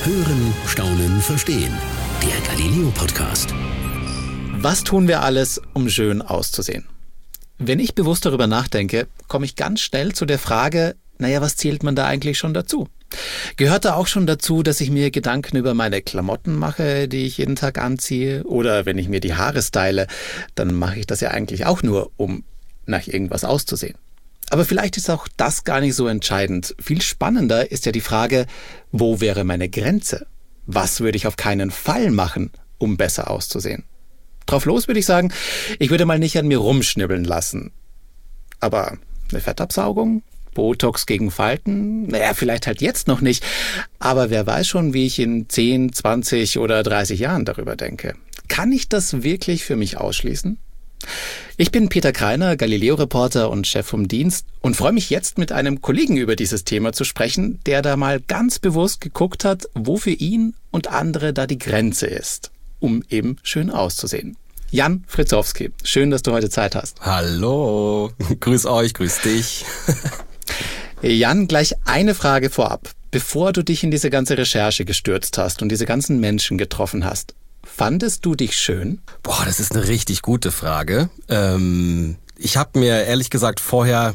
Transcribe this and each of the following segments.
Hören, Staunen, Verstehen. Der Galileo-Podcast. Was tun wir alles, um schön auszusehen? Wenn ich bewusst darüber nachdenke, komme ich ganz schnell zu der Frage, was zählt man da eigentlich schon dazu? Gehört da auch schon dazu, dass ich mir Gedanken über meine Klamotten mache, die ich jeden Tag anziehe? Oder wenn ich mir die Haare style, dann mache ich das ja eigentlich auch nur, um nach irgendwas auszusehen. Aber vielleicht ist auch das gar nicht so entscheidend. Viel spannender ist ja die Frage, wo wäre meine Grenze? Was würde ich auf keinen Fall machen, um besser auszusehen? Drauf los würde ich sagen, ich würde mal nicht an mir rumschnibbeln lassen. Aber eine Fettabsaugung? Botox gegen Falten? Vielleicht halt jetzt noch nicht. Aber wer weiß schon, wie ich in 10, 20 oder 30 Jahren darüber denke. Kann ich das wirklich für mich ausschließen? Ich bin Peter Kreiner, Galileo-Reporter und Chef vom Dienst und freue mich jetzt mit einem Kollegen über dieses Thema zu sprechen, der da mal ganz bewusst geguckt hat, wo für ihn und andere da die Grenze ist, um eben schön auszusehen. Jan Fritzowski, schön, dass du heute Zeit hast. Hallo, grüß euch, grüß dich. Jan, gleich eine Frage vorab. Bevor du dich in diese ganze Recherche gestürzt hast und diese ganzen Menschen getroffen hast, fandest du dich schön? Das ist eine richtig gute Frage. Ich habe mir ehrlich gesagt vorher,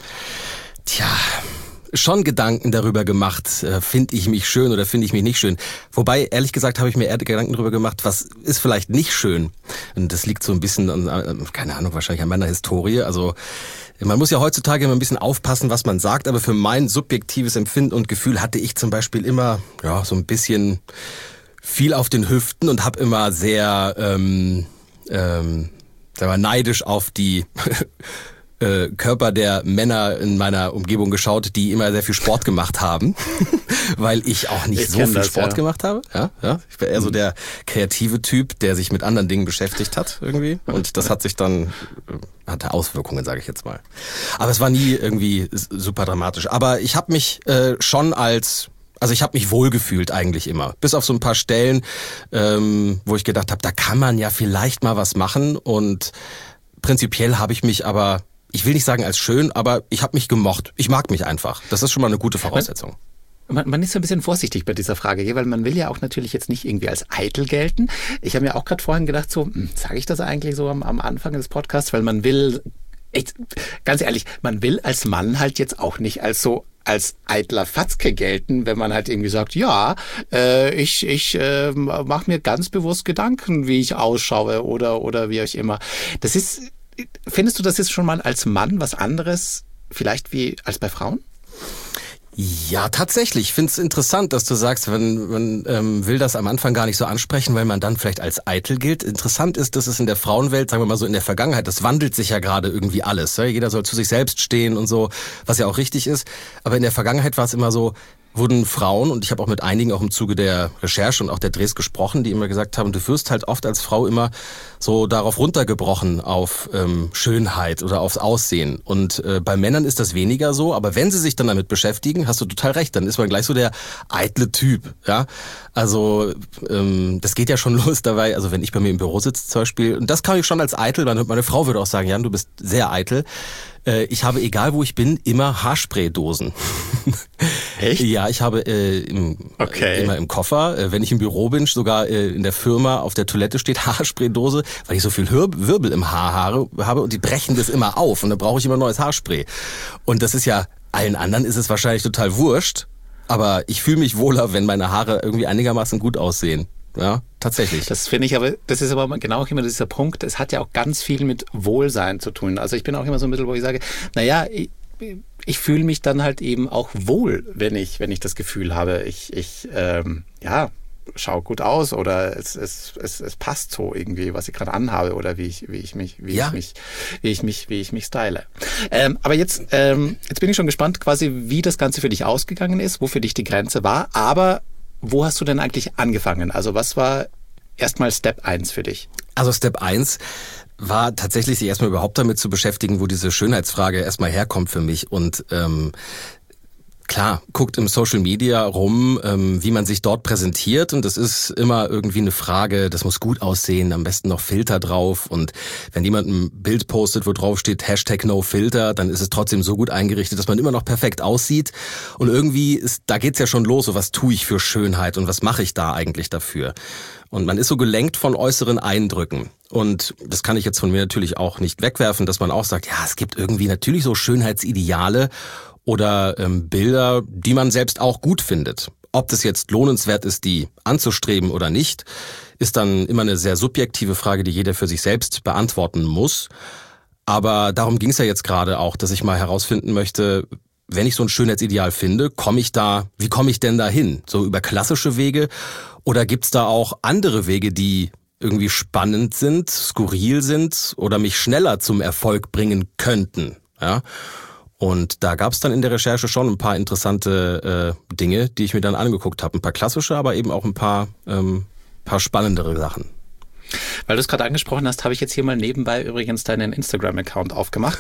schon Gedanken darüber gemacht, finde ich mich schön oder finde ich mich nicht schön. Wobei, ehrlich gesagt, habe ich mir eher Gedanken darüber gemacht, was ist vielleicht nicht schön. Und das liegt so ein bisschen an, keine Ahnung, wahrscheinlich an meiner Historie. Also man muss ja heutzutage immer ein bisschen aufpassen, was man sagt, aber für mein subjektives Empfinden und Gefühl hatte ich zum Beispiel immer so ein bisschen viel auf den Hüften und habe immer sehr neidisch auf die Körper der Männer in meiner Umgebung geschaut, die immer sehr viel Sport gemacht haben, weil ich auch nicht so viel Sport gemacht habe. Ja. Ich war eher so der kreative Typ, der sich mit anderen Dingen beschäftigt hat irgendwie. Und das hat sich dann, hatte Auswirkungen, sage ich jetzt mal. Aber es war nie irgendwie super dramatisch. Aber ich habe mich ich habe mich wohlgefühlt eigentlich immer. Bis auf so ein paar Stellen, wo ich gedacht habe, da kann man ja vielleicht mal was machen. Und prinzipiell habe ich mich aber, ich will nicht sagen als schön, aber ich habe mich gemocht. Ich mag mich einfach. Das ist schon mal eine gute Voraussetzung. Man ist so ein bisschen vorsichtig bei dieser Frage, weil man will ja auch natürlich jetzt nicht irgendwie als eitel gelten. Ich habe mir auch gerade vorhin gedacht, sage ich das eigentlich so am Anfang des Podcasts, weil man will, ganz ehrlich, man will als Mann halt jetzt auch nicht als eitler Fatzke gelten, wenn man halt irgendwie sagt, ich mache mir ganz bewusst Gedanken, wie ich ausschaue oder wie auch immer. Findest du, das ist schon mal als Mann was anderes, vielleicht wie als bei Frauen? Ja, tatsächlich. Ich finde es interessant, dass du sagst, man will das am Anfang gar nicht so ansprechen, weil man dann vielleicht als eitel gilt. Interessant ist, dass es in der Frauenwelt, sagen wir mal so in der Vergangenheit, das wandelt sich ja gerade irgendwie alles. Ja? Jeder soll zu sich selbst stehen und so, was ja auch richtig ist. Aber in der Vergangenheit war es immer so, wurden Frauen, und ich habe auch mit einigen auch im Zuge der Recherche und auch der Drehs gesprochen, die immer gesagt haben, du wirst halt oft als Frau immer so darauf runtergebrochen, auf Schönheit oder aufs Aussehen. Und bei Männern ist das weniger so, aber wenn sie sich dann damit beschäftigen, hast du total recht, dann ist man gleich so der eitle Typ. Ja, also das geht ja schon los dabei, also wenn ich bei mir im Büro sitze zum Beispiel, und das kann ich schon als eitel, meine Frau würde auch sagen, Jan, du bist sehr eitel. Ich habe, egal wo ich bin, immer Haarspraydosen. Echt? Ja, ich habe immer im Koffer, wenn ich im Büro bin, sogar in der Firma auf der Toilette steht Haarspraydose, weil ich so viel Wirbel im Haar habe und die brechen das immer auf und dann brauche ich immer neues Haarspray. Und das ist ja, allen anderen ist es wahrscheinlich total wurscht, aber ich fühle mich wohler, wenn meine Haare irgendwie einigermaßen gut aussehen. Ja, tatsächlich. Das finde ich aber, das ist aber genau auch immer dieser Punkt, es hat ja auch ganz viel mit Wohlsein zu tun. Also ich bin auch immer so ein bisschen, wo ich sage, ich fühle mich dann halt eben auch wohl, wenn ich das Gefühl habe, ich schaue gut aus oder es passt so irgendwie, was ich gerade anhabe oder wie ich mich style. Aber jetzt bin ich schon gespannt, quasi, wie das Ganze für dich ausgegangen ist, wo für dich die Grenze war, aber wo hast du denn eigentlich angefangen? Also was war erstmal Step 1 für dich? Also Step 1 war tatsächlich, sich erstmal überhaupt damit zu beschäftigen, wo diese Schönheitsfrage erstmal herkommt für mich. Und klar, guckt im Social Media rum, wie man sich dort präsentiert und das ist immer irgendwie eine Frage, das muss gut aussehen, am besten noch Filter drauf und wenn jemand ein Bild postet, wo drauf steht #NoFilter, dann ist es trotzdem so gut eingerichtet, dass man immer noch perfekt aussieht und irgendwie da geht's ja schon los, so was tue ich für Schönheit und was mache ich da eigentlich dafür? Und man ist so gelenkt von äußeren Eindrücken. Und das kann ich jetzt von mir natürlich auch nicht wegwerfen, dass man auch sagt, ja, es gibt irgendwie natürlich so Schönheitsideale oder Bilder, die man selbst auch gut findet. Ob das jetzt lohnenswert ist, die anzustreben oder nicht, ist dann immer eine sehr subjektive Frage, die jeder für sich selbst beantworten muss. Aber darum ging es ja jetzt gerade auch, dass ich mal herausfinden möchte, wenn ich so ein Schönheitsideal finde, wie komme ich denn da hin? So über klassische Wege? Oder gibt's da auch andere Wege, die irgendwie spannend sind, skurril sind oder mich schneller zum Erfolg bringen könnten? Ja? Und da gab's dann in der Recherche schon ein paar interessante Dinge, die ich mir dann angeguckt habe. Ein paar klassische, aber eben auch ein paar spannendere Sachen. Weil du es gerade angesprochen hast, habe ich jetzt hier mal nebenbei übrigens deinen Instagram-Account aufgemacht.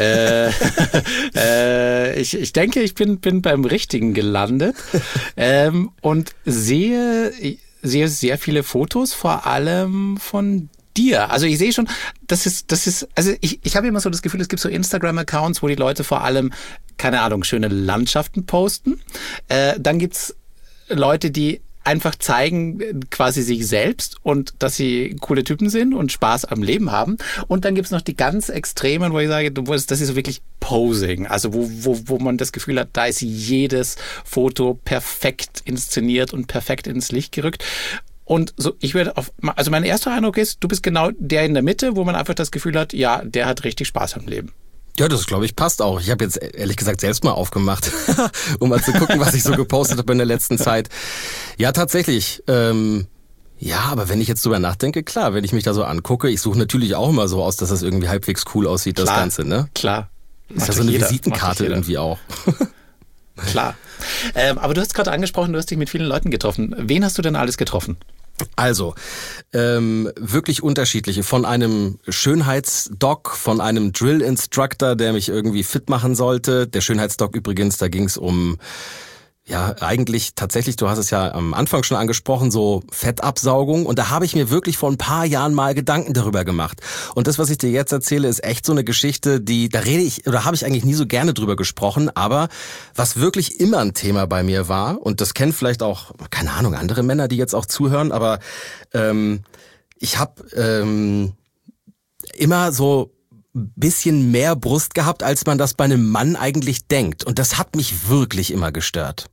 Ich denke, ich bin beim Richtigen gelandet und sehe sehr viele Fotos, vor allem von dir. Also ich sehe schon, das ist, also ich habe immer so das Gefühl, es gibt so Instagram-Accounts, wo die Leute vor allem, keine Ahnung, schöne Landschaften posten. Dann gibt's Leute, die einfach zeigen quasi sich selbst und dass sie coole Typen sind und Spaß am Leben haben. Und dann gibt's noch die ganz Extremen, wo ich sage, das ist so wirklich Posing. Also wo man das Gefühl hat, da ist jedes Foto perfekt inszeniert und perfekt ins Licht gerückt. Und so, also mein erster Eindruck ist, du bist genau der in der Mitte, wo man einfach das Gefühl hat, ja, der hat richtig Spaß am Leben. Ja, das glaube ich passt auch. Ich habe jetzt ehrlich gesagt selbst mal aufgemacht, um mal zu gucken, was ich so gepostet habe in der letzten Zeit. Ja, tatsächlich. Ja, aber wenn ich jetzt drüber nachdenke, klar, wenn ich mich da so angucke, ich suche natürlich auch immer so aus, dass das irgendwie halbwegs cool aussieht, das Ganze, ne? Klar. Ist ja so eine Visitenkarte irgendwie auch. Klar. Aber du hast gerade angesprochen, du hast dich mit vielen Leuten getroffen. Wen hast du denn alles getroffen? Also, wirklich unterschiedliche. Von einem Schönheitsdoc, von einem Drill-Instructor, der mich irgendwie fit machen sollte. Der Schönheitsdoc übrigens, da ging es um, ja, eigentlich tatsächlich, du hast es ja am Anfang schon angesprochen, so Fettabsaugung. Und da habe ich mir wirklich vor ein paar Jahren mal Gedanken darüber gemacht. Und das, was ich dir jetzt erzähle, ist echt so eine Geschichte, da habe ich eigentlich nie so gerne drüber gesprochen. Aber was wirklich immer ein Thema bei mir war, und das kennen vielleicht auch, keine Ahnung, andere Männer, die jetzt auch zuhören, aber ich habe immer so bisschen mehr Brust gehabt, als man das bei einem Mann eigentlich denkt. Und das hat mich wirklich immer gestört.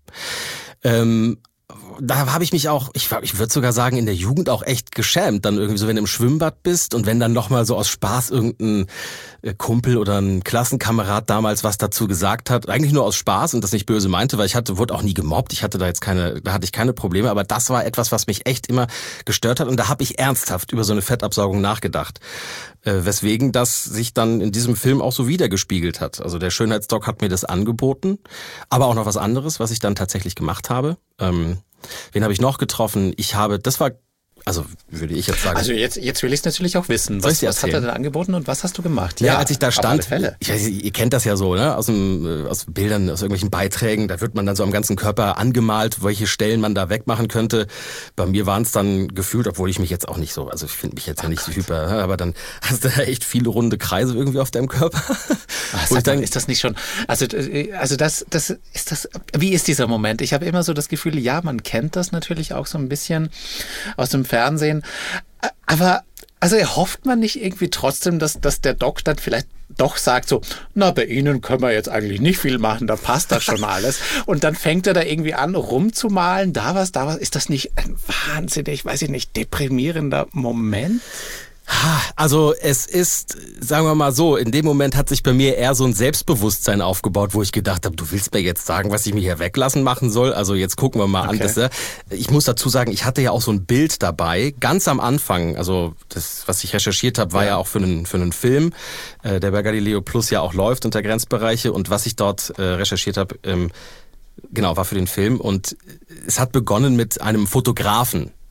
Da habe ich mich auch, ich würde sogar sagen, in der Jugend auch echt geschämt. Dann irgendwie so, wenn du im Schwimmbad bist und wenn dann nochmal so aus Spaß irgendein Kumpel oder ein Klassenkamerad damals was dazu gesagt hat, eigentlich nur aus Spaß und das nicht böse meinte, weil wurde auch nie gemobbt, da hatte ich keine Probleme, aber das war etwas, was mich echt immer gestört hat und da habe ich ernsthaft über so eine Fettabsaugung nachgedacht. Weswegen das sich dann in diesem Film auch so wiedergespiegelt hat. Also der Schönheitsdoc hat mir das angeboten, aber auch noch was anderes, was ich dann tatsächlich gemacht habe. Wen habe ich noch getroffen? Also würde ich jetzt sagen. Also jetzt will ich es natürlich auch wissen. Was hat er denn angeboten und was hast du gemacht? Ja, als ich da stand, ihr kennt das ja so, ne? Aus Bildern, aus irgendwelchen Beiträgen, da wird man dann so am ganzen Körper angemalt, welche Stellen man da wegmachen könnte. Bei mir waren es dann gefühlt, obwohl ich mich jetzt auch nicht so, also ich finde mich jetzt ja nicht so hyper, aber dann hast du da echt viele runde Kreise irgendwie auf deinem Körper. Ist das nicht schon, also das ist das, wie ist dieser Moment? Ich habe immer so das Gefühl, ja, man kennt das natürlich auch so ein bisschen aus dem Fernsehen, aber also hofft man nicht irgendwie trotzdem, dass der Doc dann vielleicht doch sagt so, na, bei Ihnen können wir jetzt eigentlich nicht viel machen, da passt das schon alles. Und dann fängt er da irgendwie an, rumzumalen, da was. Ist das nicht ein wahnsinnig, weiß ich nicht, deprimierender Moment? Also es ist, sagen wir mal so, in dem Moment hat sich bei mir eher so ein Selbstbewusstsein aufgebaut, wo ich gedacht habe, du willst mir jetzt sagen, was ich mir hier weglassen machen soll? Also jetzt gucken wir mal an. Ich muss dazu sagen, ich hatte ja auch so ein Bild dabei, ganz am Anfang. Also das, was ich recherchiert habe, war ja auch für einen Film, der bei Galileo Plus ja auch läuft unter Grenzbereiche. Und was ich dort recherchiert habe, genau, war für den Film. Und es hat begonnen mit einem Fotografen,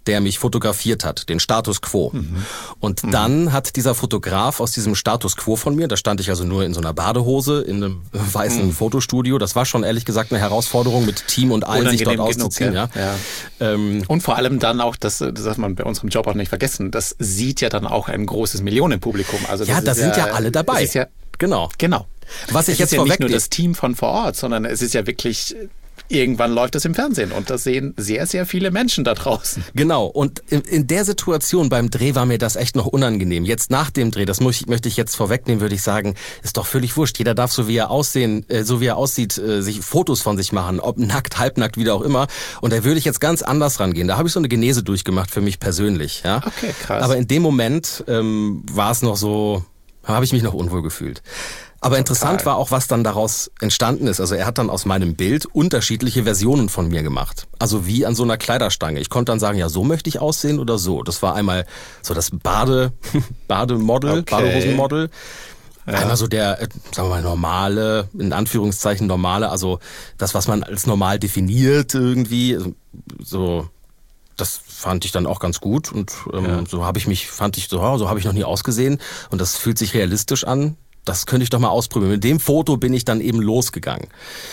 der mich fotografiert hat, den Status Quo. Und dann hat dieser Fotograf aus diesem Status Quo von mir, da stand ich also nur in so einer Badehose in einem weißen Fotostudio, das war schon ehrlich gesagt eine Herausforderung mit Team und allen, sich dort auszuziehen. Ja. Und vor allem dann auch, das darf man bei unserem Job auch nicht vergessen, das sieht ja dann auch ein großes Millionenpublikum. Also ja, da sind ja alle dabei. Ja, genau. Was ich es jetzt ist ja nicht vorwegnehme. nur das Team von vor Ort, sondern es ist ja wirklich, irgendwann läuft es im Fernsehen und das sehen sehr, sehr viele Menschen da draußen. Genau, und in der Situation beim Dreh war mir das echt noch unangenehm. Jetzt nach dem Dreh, das möchte ich jetzt vorwegnehmen, würde ich sagen, ist doch völlig wurscht. Jeder darf so wie er aussieht, sich Fotos von sich machen, ob nackt, halbnackt, wie auch immer. Und da würde ich jetzt ganz anders rangehen. Da habe ich so eine Genese durchgemacht für mich persönlich. Ja? Okay, krass. Aber in dem Moment war es noch so, habe ich mich noch unwohl gefühlt. Aber interessant war auch, was dann daraus entstanden ist. Also er hat dann aus meinem Bild unterschiedliche Versionen von mir gemacht. Also wie an so einer Kleiderstange. Ich konnte dann sagen, ja, so möchte ich aussehen oder so. Das war einmal so das Bademodel, Badehosenmodel. Ja. Einmal so der, sagen wir mal, normale, in Anführungszeichen normale, also das, was man als normal definiert irgendwie. So, das fand ich dann auch ganz gut. Und so habe ich noch nie ausgesehen. Und das fühlt sich realistisch an. Das könnte ich doch mal ausprobieren. Mit dem Foto bin ich dann eben losgegangen.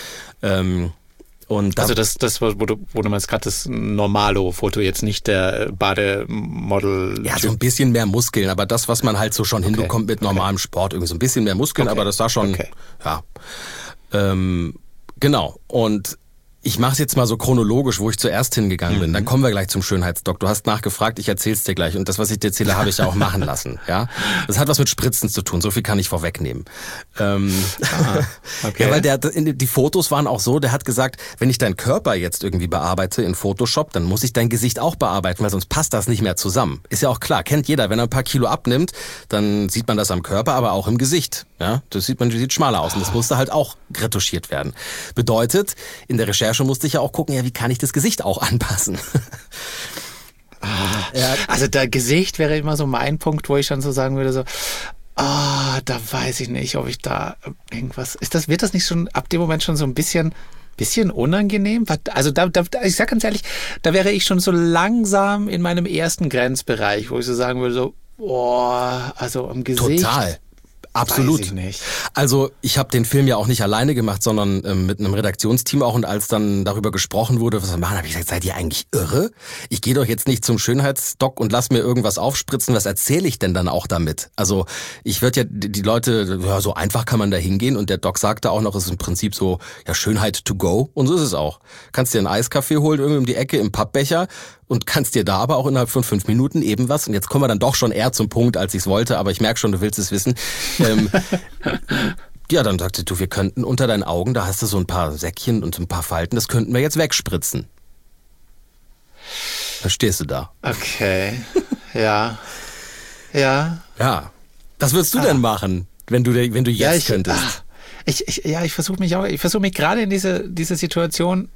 Und also das wo du meinst gerade das Normalo-Foto, jetzt nicht der Bademodel. Ja, so ein bisschen mehr Muskeln, aber das, was man halt so schon hinbekommt mit normalem Sport, irgendwie so ein bisschen mehr Muskeln, aber das war schon, genau. Und ich mache es jetzt mal so chronologisch, wo ich zuerst hingegangen bin. Dann kommen wir gleich zum Schönheitsdoc. Du hast nachgefragt, ich erzähl's dir gleich. Und das, was ich dir erzähle, habe ich ja auch machen lassen. Ja, das hat was mit Spritzen zu tun. So viel kann ich vorwegnehmen. Ja, weil die Fotos waren auch so, der hat gesagt, wenn ich deinen Körper jetzt irgendwie bearbeite in Photoshop, dann muss ich dein Gesicht auch bearbeiten, weil sonst passt das nicht mehr zusammen. Ist ja auch klar, kennt jeder. Wenn er ein paar Kilo abnimmt, dann sieht man das am Körper, aber auch im Gesicht. Ja, das sieht schmaler aus und das musste halt auch retuschiert werden. Bedeutet, in der Recherche musste ich ja auch gucken, ja, wie kann ich das Gesicht auch anpassen? Also das Gesicht wäre immer so mein Punkt, wo ich dann so sagen würde, so, da weiß ich nicht, ob ich da irgendwas, wird das nicht schon ab dem Moment schon so ein bisschen unangenehm? Also ich sag ganz ehrlich, da wäre ich schon so langsam in meinem ersten Grenzbereich, wo ich so sagen würde, so, also am Gesicht. Total. Absolut. Weiß ich nicht. Also ich habe den Film ja auch nicht alleine gemacht, sondern mit einem Redaktionsteam auch. Und als dann darüber gesprochen wurde, was wir machen, habe ich gesagt, seid ihr eigentlich irre? Ich gehe doch jetzt nicht zum Schönheitsdoc und lass mir irgendwas aufspritzen. Was erzähle ich denn dann auch damit? Also ich würde ja die Leute, ja, so einfach kann man da hingehen. Und der Doc sagte auch noch, es ist im Prinzip so, ja, Schönheit to go. Und so ist es auch. Kannst dir einen Eiskaffee holen, irgendwie um die Ecke im Pappbecher. Und kannst dir da aber auch innerhalb von 5 Minuten eben was. Und jetzt kommen wir dann doch schon eher zum Punkt, als ich es wollte. Aber ich merke schon, du willst es wissen. Ja, dann sagte du, wir könnten unter deinen Augen, da hast du so ein paar Säckchen und ein paar Falten, das könnten wir jetzt wegspritzen. Dann stehst du da. Okay, ja. Ja, was würdest du denn machen, wenn du jetzt könntest? Ich versuche mich gerade in diese Situation.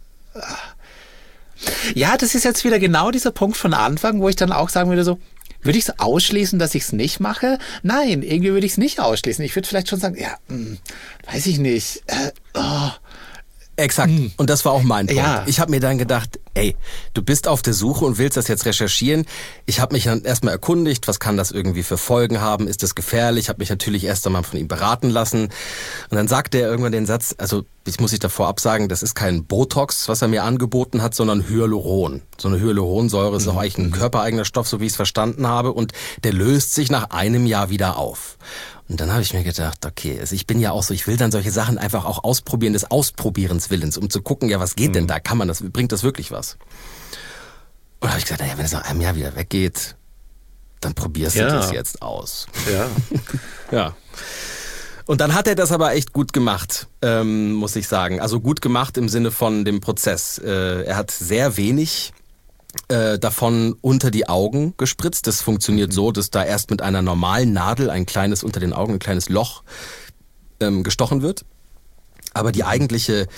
Ja, das ist jetzt wieder genau dieser Punkt von Anfang, wo ich dann auch sagen würde, so, würde ich es ausschließen, dass ich es nicht mache? Nein, irgendwie würde ich es nicht ausschließen. Ich würde vielleicht schon sagen, ja, weiß ich nicht. Exakt. Und das war auch mein Punkt. Ja. Ich habe mir dann gedacht, ey, du bist auf der Suche und willst das jetzt recherchieren. Ich habe mich dann erstmal erkundigt, was kann das irgendwie für Folgen haben? Ist das gefährlich? Ich habe mich natürlich erst einmal von ihm beraten lassen. Und dann sagte er irgendwann den Satz, also ich muss davor absagen, das ist kein Botox, was er mir angeboten hat, sondern Hyaluron. So eine Hyaluronsäure ist auch eigentlich ein körpereigener Stoff, so wie ich es verstanden habe. Und der löst sich nach einem Jahr wieder auf. Und dann habe ich mir gedacht, okay, also ich bin ja auch so, ich will dann solche Sachen einfach auch ausprobieren, des Ausprobierens Willens, um zu gucken, ja, was geht denn da? Bringt das wirklich was? Und da habe ich gesagt, naja, wenn es nach einem Jahr wieder weggeht, dann probierst du das jetzt aus. Ja. Ja. Und dann hat er das aber echt gut gemacht, muss ich sagen. Also gut gemacht im Sinne von dem Prozess. Er hat sehr wenig davon unter die Augen gespritzt. Das funktioniert so, dass da erst mit einer normalen Nadel unter den Augen ein kleines Loch gestochen wird. Aber die eigentliche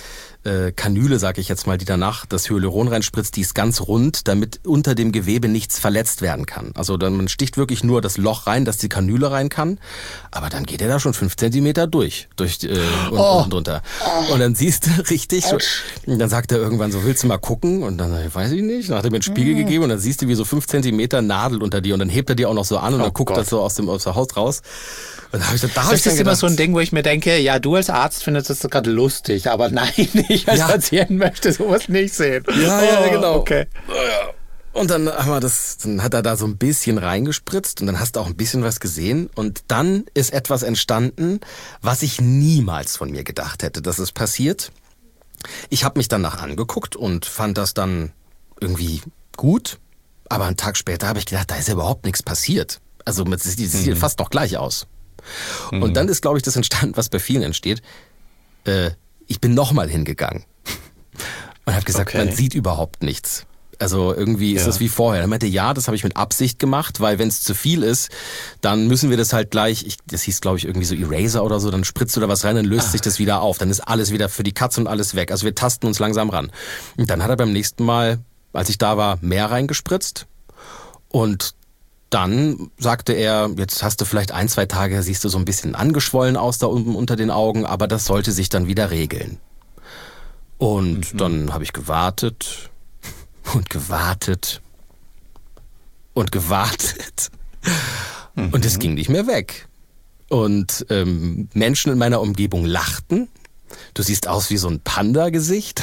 Kanüle, sag ich jetzt mal, die danach das Hyaluron reinspritzt, die ist ganz rund, damit unter dem Gewebe nichts verletzt werden kann. Also man sticht wirklich nur das Loch rein, dass die Kanüle rein kann, aber dann geht er da schon 5 Zentimeter durch unten drunter. Und dann siehst du richtig, und dann sagt er irgendwann so, willst du mal gucken? Und dann, weiß ich nicht, dann hat er mir einen Spiegel gegeben und dann siehst du, wie so 5 Zentimeter Nadel unter dir und dann hebt er dir auch noch so an und dann guckt das so aus der Haut raus. Und da hab ich dann das ist immer so ein Ding, wo ich mir denke, ja, du als Arzt findest das gerade lustig, aber nein, ich als Patient möchte sowas nicht sehen. Ja, genau. Okay. Und dann hat er da so ein bisschen reingespritzt und dann hast du auch ein bisschen was gesehen und dann ist etwas entstanden, was ich niemals von mir gedacht hätte, dass es passiert. Ich habe mich danach angeguckt und fand das dann irgendwie gut, aber einen Tag später habe ich gedacht, da ist ja überhaupt nichts passiert. Also das sieht fast noch gleich aus. Und dann ist, glaube ich, das entstanden, was bei vielen entsteht. Ich bin nochmal hingegangen und habe gesagt, man sieht überhaupt nichts. Also irgendwie ist das wie vorher. Er meinte, ja, das habe ich mit Absicht gemacht, weil wenn es zu viel ist, dann müssen wir das halt gleich, das hieß glaube ich irgendwie so Eraser oder so, dann spritzt du da was rein, dann löst sich das wieder auf. Dann ist alles wieder für die Katze und alles weg. Also wir tasten uns langsam ran. Und dann hat er beim nächsten Mal, als ich da war, mehr reingespritzt und dann sagte er, jetzt hast du vielleicht 1-2 Tage, siehst du so ein bisschen angeschwollen aus da unten unter den Augen, aber das sollte sich dann wieder regeln. Und dann habe ich gewartet und gewartet und gewartet und es ging nicht mehr weg. Und Menschen in meiner Umgebung lachten. Du siehst aus wie so ein Panda-Gesicht.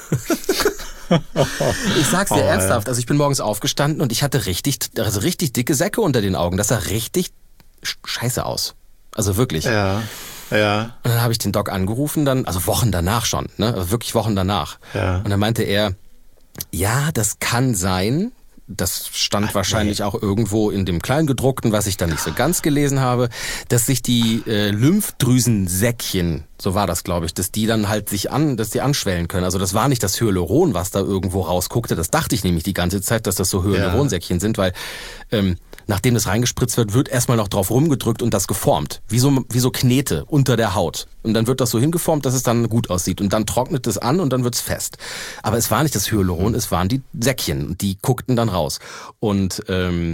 Ich sag's dir ernsthaft, also ich bin morgens aufgestanden und ich hatte richtig dicke Säcke unter den Augen. Das sah richtig scheiße aus. Also wirklich. Ja. Und dann habe ich den Doc angerufen, also Wochen danach schon, ne? Also wirklich Wochen danach. Ja. Und dann meinte er, ja, das kann sein. Das stand wahrscheinlich auch irgendwo in dem Kleingedruckten, was ich dann nicht so ganz gelesen habe, dass sich die Lymphdrüsensäckchen, so war das, glaube ich, dass die dann halt dass die anschwellen können. Also das war nicht das Hyaluron, was da irgendwo rausguckte. Das dachte ich nämlich die ganze Zeit, dass das so Hyaluronsäckchen sind, weil nachdem das reingespritzt wird erstmal noch drauf rumgedrückt und das geformt. Wie so Knete unter der Haut. Und dann wird das so hingeformt, dass es dann gut aussieht. Und dann trocknet es an und dann wird's fest. Aber es war nicht das Hyaluron, es waren die Säckchen. Die guckten dann raus. Und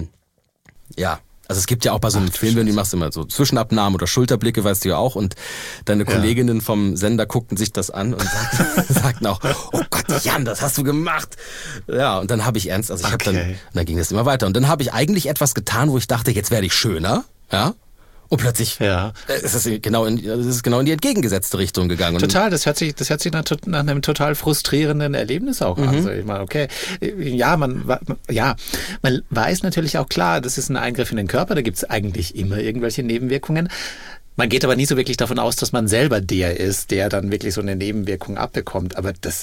also es gibt ja auch bei so einem Film, wenn du machst immer so Zwischenabnahmen oder Schulterblicke, weißt du ja auch. Und deine Kolleginnen vom Sender guckten sich das an und sagten auch, oh Gott, Jan, das hast du gemacht. Ja, und dann habe ich dann ging das immer weiter. Und dann habe ich eigentlich etwas getan, wo ich dachte, jetzt werde ich schöner, ja. Und plötzlich ist es genau in die entgegengesetzte Richtung gegangen. Total, das hört sich nach einem total frustrierenden Erlebnis auch an. Also ich meine, okay, man weiß natürlich auch klar, das ist ein Eingriff in den Körper, da gibt es eigentlich immer irgendwelche Nebenwirkungen. Man geht aber nie so wirklich davon aus, dass man selber der ist, der dann wirklich so eine Nebenwirkung abbekommt. Aber dass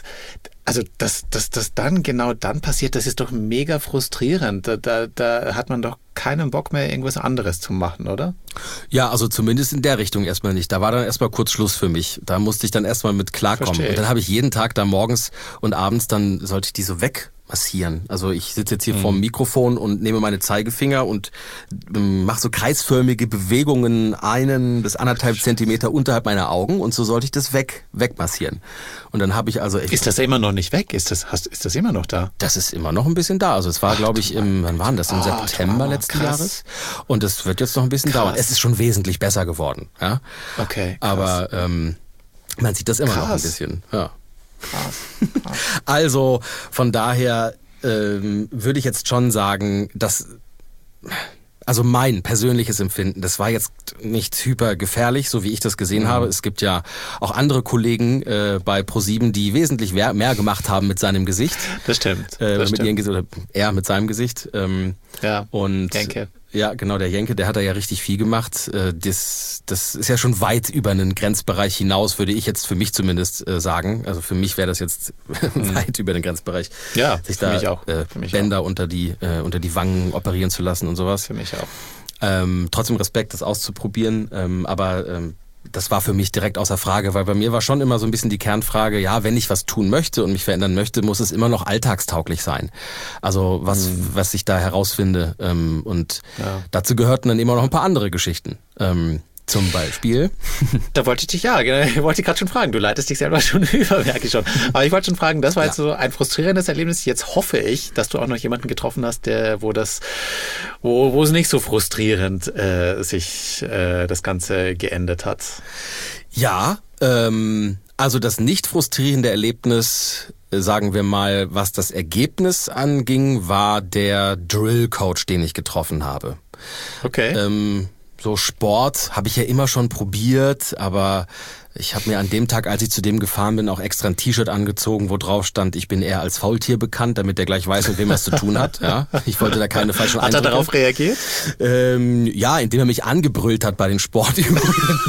dann genau dann passiert, das ist doch mega frustrierend. Da hat man doch keinen Bock mehr, irgendwas anderes zu machen, oder? Ja, also zumindest in der Richtung erstmal nicht. Da war dann erstmal kurz Schluss für mich. Da musste ich dann erstmal mit klarkommen. Verstehe. Und dann habe ich jeden Tag da morgens und abends, dann sollte ich die so wegmassieren. Also ich sitze jetzt hier vorm Mikrofon und nehme meine Zeigefinger und mache so kreisförmige Bewegungen 1 bis 1,5 Zentimeter unterhalb meiner Augen und so sollte ich das wegmassieren. Und dann habe ich also echt... Ist das immer noch nicht weg? Ist das immer noch da? Das ist immer noch ein bisschen da. Also es war, glaube ich, wann war das? Im September letzten Jahres. Und es wird jetzt noch ein bisschen dauern. Es ist schon wesentlich besser geworden. Ja? Okay. Krass. Aber man sieht das immer noch ein bisschen. Ja. Krass. Also von daher würde ich jetzt schon sagen, dass... Also mein persönliches Empfinden, das war jetzt nicht hyper gefährlich, so wie ich das gesehen habe. Es gibt ja auch andere Kollegen bei ProSieben, die wesentlich mehr gemacht haben mit seinem Gesicht. Das stimmt. Ihrem Gesicht, oder er mit seinem Gesicht. Und Jenke. Ja, genau, der Jenke, der hat da ja richtig viel gemacht. Das ist ja schon weit über einen Grenzbereich hinaus, würde ich jetzt für mich zumindest sagen. Also für mich wäre das jetzt weit über den Grenzbereich. Ja, sich für da mich auch. Bänder unter die Wangen operieren zu lassen und sowas. Für mich auch. Trotzdem Respekt, das auszuprobieren. Aber das war für mich direkt außer Frage, weil bei mir war schon immer so ein bisschen die Kernfrage, ja, wenn ich was tun möchte und mich verändern möchte, muss es immer noch alltagstauglich sein. Also was ich da herausfinde. Und dazu gehörten dann immer noch ein paar andere Geschichten. Zum Beispiel? Da wollte ich dich, ich wollte gerade schon fragen. Du leitest dich selber schon über, merke ich schon. Aber ich wollte schon fragen, das war jetzt so ein frustrierendes Erlebnis. Jetzt hoffe ich, dass du auch noch jemanden getroffen hast, wo es nicht so frustrierend sich das Ganze geendet hat. Ja, also das nicht frustrierende Erlebnis, sagen wir mal, was das Ergebnis anging, war der Drill-Coach, den ich getroffen habe. Okay. So Sport habe ich ja immer schon probiert, aber ich habe mir an dem Tag, als ich zu dem gefahren bin, auch extra ein T-Shirt angezogen, wo drauf stand, ich bin eher als Faultier bekannt, damit der gleich weiß, mit wem er es zu tun hat. Ja, ich wollte da keine falschen Eindrücke. Hat er darauf reagiert? Ja, indem er mich angebrüllt hat bei den Sportübungen.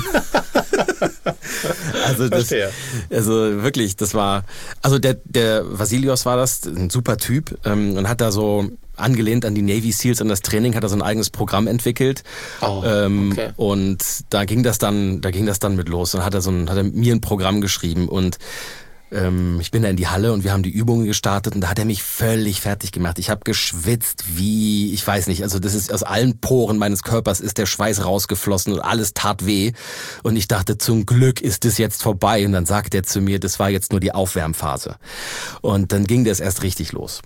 Also wirklich, das war, also der Vasilios war das, ein super Typ, und hat da so angelehnt an die Navy Seals und das Training, hat er so ein eigenes Programm entwickelt. Okay. Und da ging das dann mit los. Dann hat er mir ein Programm geschrieben und ich bin da in die Halle und wir haben die Übungen gestartet und da hat er mich völlig fertig gemacht. Ich habe geschwitzt wie, ich weiß nicht, also das ist aus allen Poren meines Körpers ist der Schweiß rausgeflossen und alles tat weh. Und ich dachte, zum Glück ist es jetzt vorbei. Und dann sagt er zu mir, das war jetzt nur die Aufwärmphase. Und dann ging das erst richtig los.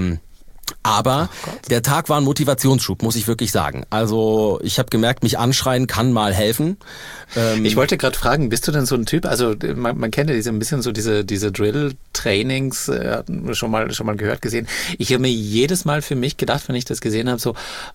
Aber der Tag war ein Motivationsschub, muss ich wirklich sagen. Also ich habe gemerkt, mich anschreien kann mal helfen. Ich wollte gerade fragen, bist du denn so ein Typ, also man kennt ja ein bisschen so diese Drill-Trainings, schon mal gehört, gesehen. Ich habe mir jedes Mal für mich gedacht, wenn ich das gesehen habe, so,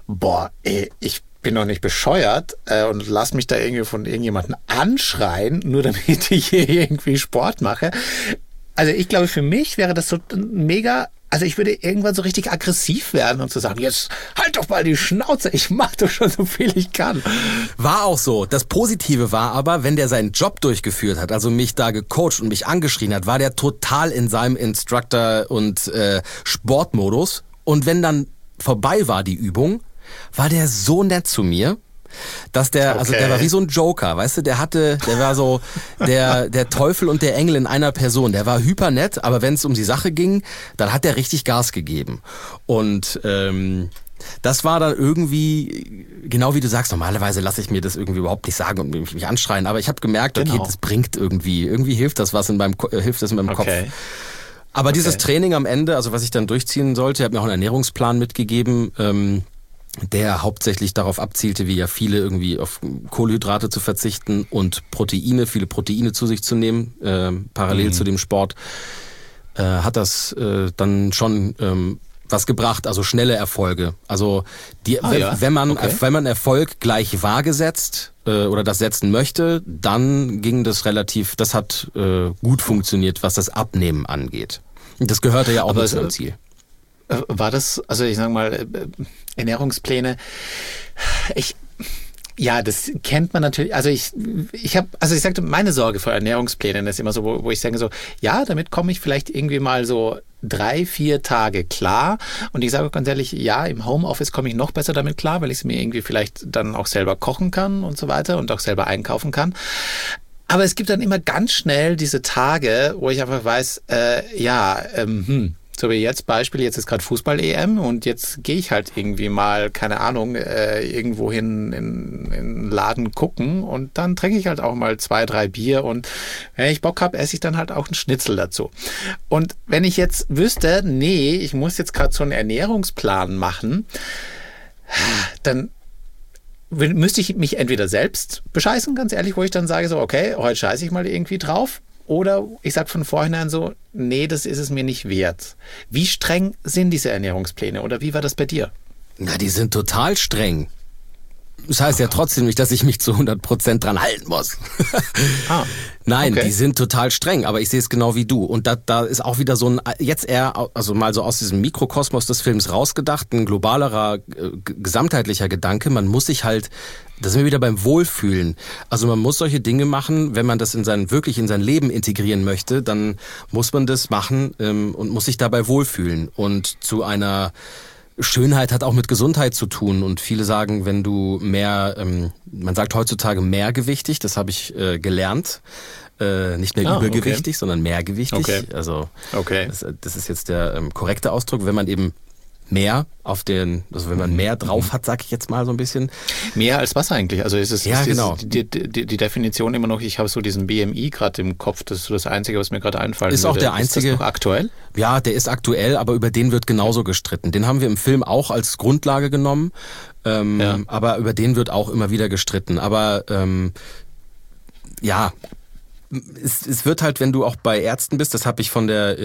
ich bin doch nicht bescheuert und lass mich da irgendwie von irgendjemandem anschreien, nur damit ich hier irgendwie Sport mache. Also ich glaube, für mich wäre das so mega. Also ich würde irgendwann so richtig aggressiv werden und zu sagen, jetzt halt doch mal die Schnauze, ich mach doch schon so viel ich kann. War auch so. Das Positive war aber, wenn der seinen Job durchgeführt hat, also mich da gecoacht und mich angeschrien hat, war der total in seinem Instructor- und Sportmodus. Und wenn dann vorbei war die Übung, war der so nett zu mir, dass also der war wie so ein Joker, weißt du, der war so der Teufel und der Engel in einer Person. Der war hyper nett, aber wenn es um die Sache ging, dann hat der richtig Gas gegeben. Und das war dann irgendwie, genau wie du sagst, normalerweise lasse ich mir das irgendwie überhaupt nicht sagen und mich anschreien, aber ich habe gemerkt, okay, das bringt irgendwie hilft das in meinem Kopf. Aber dieses Training am Ende, also was ich dann durchziehen sollte, ich habe mir auch einen Ernährungsplan mitgegeben, der hauptsächlich darauf abzielte, wie ja viele irgendwie auf Kohlenhydrate zu verzichten und viele Proteine zu sich zu nehmen, parallel zu dem Sport, hat das dann schon was gebracht, also schnelle Erfolge. Also wenn man Erfolg gleich vage setzt oder das setzen möchte, dann ging das das hat gut funktioniert, was das Abnehmen angeht. Das gehörte ja auch zu dem Ziel. War das, also ich sag mal, Ernährungspläne, das kennt man natürlich, also ich sagte, meine Sorge vor Ernährungsplänen ist immer so, wo ich sage so, ja, damit komme ich vielleicht irgendwie mal so 3-4 Tage klar. Und ich sage auch ganz ehrlich, ja, im Homeoffice komme ich noch besser damit klar, weil ich es mir irgendwie vielleicht dann auch selber kochen kann und so weiter und auch selber einkaufen kann. Aber es gibt dann immer ganz schnell diese Tage, wo ich einfach weiß, so wie jetzt ist gerade Fußball-EM und jetzt gehe ich halt irgendwie mal, keine Ahnung, irgendwo hin in einen Laden gucken und dann trinke ich halt auch mal 2-3 Bier und wenn ich Bock habe, esse ich dann halt auch einen Schnitzel dazu. Und wenn ich jetzt wüsste, nee, ich muss jetzt gerade so einen Ernährungsplan machen, dann müsste ich mich entweder selbst bescheißen, ganz ehrlich, wo ich dann sage so, okay, heute scheiße ich mal irgendwie drauf. Oder ich sage von vornherein so, nee, das ist es mir nicht wert. Wie streng sind diese Ernährungspläne oder wie war das bei dir? Na, die sind total streng. Das heißt ja trotzdem nicht, dass ich mich zu 100% dran halten muss. Nein, die sind total streng, aber ich sehe es genau wie du. Und da ist auch wieder so ein, jetzt eher, also mal so aus diesem Mikrokosmos des Films rausgedacht, ein globalerer, gesamtheitlicher Gedanke. Man muss sich halt, da sind wir wieder beim Wohlfühlen. Also man muss solche Dinge machen, wenn man das wirklich in sein Leben integrieren möchte, dann muss man das machen und muss sich dabei wohlfühlen. Und zu einer Schönheit hat auch mit Gesundheit zu tun und viele sagen, wenn du mehr, man sagt heutzutage mehrgewichtig, das habe ich gelernt, nicht mehr übergewichtig, sondern mehrgewichtig. Okay. Also das ist jetzt der korrekte Ausdruck, wenn man eben mehr also wenn man mehr drauf hat, sag ich jetzt mal so ein bisschen. Mehr als was eigentlich? Also ist genau. die Definition immer noch, ich habe so diesen BMI gerade im Kopf, das ist so das Einzige, was mir gerade einfällt. Ist auch der einzige. Ist das noch aktuell? Ja, der ist aktuell, aber über den wird genauso gestritten. Den haben wir im Film auch als Grundlage genommen, aber über den wird auch immer wieder gestritten. Aber es wird halt, wenn du auch bei Ärzten bist, das habe ich von der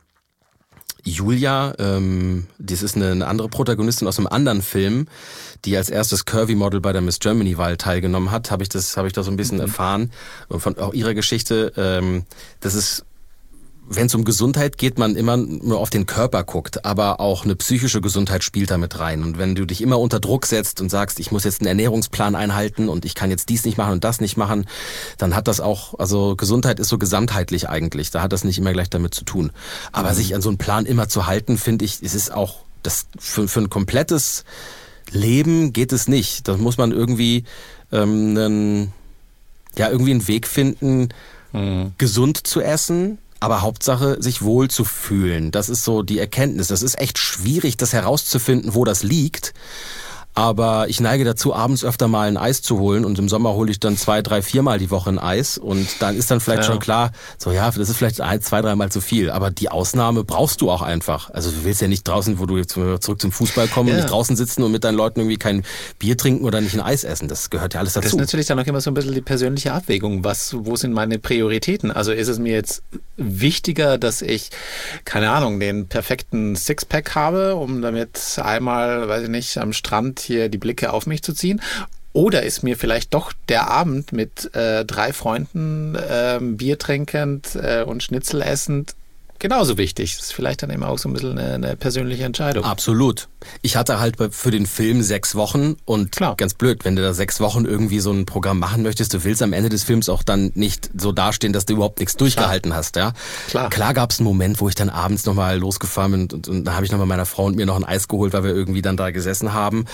Julia, das ist eine andere Protagonistin aus einem anderen Film, die als erstes Curvy-Model bei der Miss Germany-Wahl teilgenommen hat, habe ich da so ein bisschen erfahren von auch ihrer Geschichte. Das ist, wenn es um Gesundheit geht, man immer nur auf den Körper guckt, aber auch eine psychische Gesundheit spielt da mit rein. Und wenn du dich immer unter Druck setzt und sagst, ich muss jetzt einen Ernährungsplan einhalten und ich kann jetzt dies nicht machen und das nicht machen, dann hat das auch, also Gesundheit ist so gesamtheitlich eigentlich, da hat das nicht immer gleich damit zu tun. Aber sich an so einen Plan immer zu halten, finde ich, es ist auch, das für ein komplettes Leben geht es nicht. Da muss man irgendwie irgendwie einen Weg finden, gesund zu essen, aber Hauptsache, sich wohl zu fühlen. Das ist so die Erkenntnis. Das ist echt schwierig, das herauszufinden, wo das liegt. Aber ich neige dazu, abends öfter mal ein Eis zu holen und im Sommer hole ich dann 2, 3, 4 Mal die Woche ein Eis und dann ist dann vielleicht schon klar, so das ist vielleicht 1, 2, 3 Mal zu viel, aber die Ausnahme brauchst du auch einfach. Also du willst ja nicht draußen, wo du jetzt zurück zum Fußball kommen und nicht draußen sitzen und mit deinen Leuten irgendwie kein Bier trinken oder nicht ein Eis essen. Das gehört ja alles dazu. Das ist natürlich dann auch immer so ein bisschen die persönliche Abwägung. Wo sind meine Prioritäten? Also ist es mir jetzt wichtiger, dass ich, keine Ahnung, den perfekten Sixpack habe, um damit einmal, weiß ich nicht, am Strand hier die Blicke auf mich zu ziehen? Oder ist mir vielleicht doch der Abend mit 3 Freunden Bier trinkend und Schnitzel essend genauso wichtig? Das ist vielleicht dann immer auch so ein bisschen eine persönliche Entscheidung. Absolut. Ich hatte halt für den Film 6 Wochen und ganz blöd, wenn du da 6 Wochen irgendwie so ein Programm machen möchtest, du willst am Ende des Films auch dann nicht so dastehen, dass du überhaupt nichts durchgehalten hast. Ja? Klar gab es einen Moment, wo ich dann abends nochmal losgefahren bin und da habe ich nochmal meiner Frau und mir noch ein Eis geholt, weil wir irgendwie dann da gesessen haben.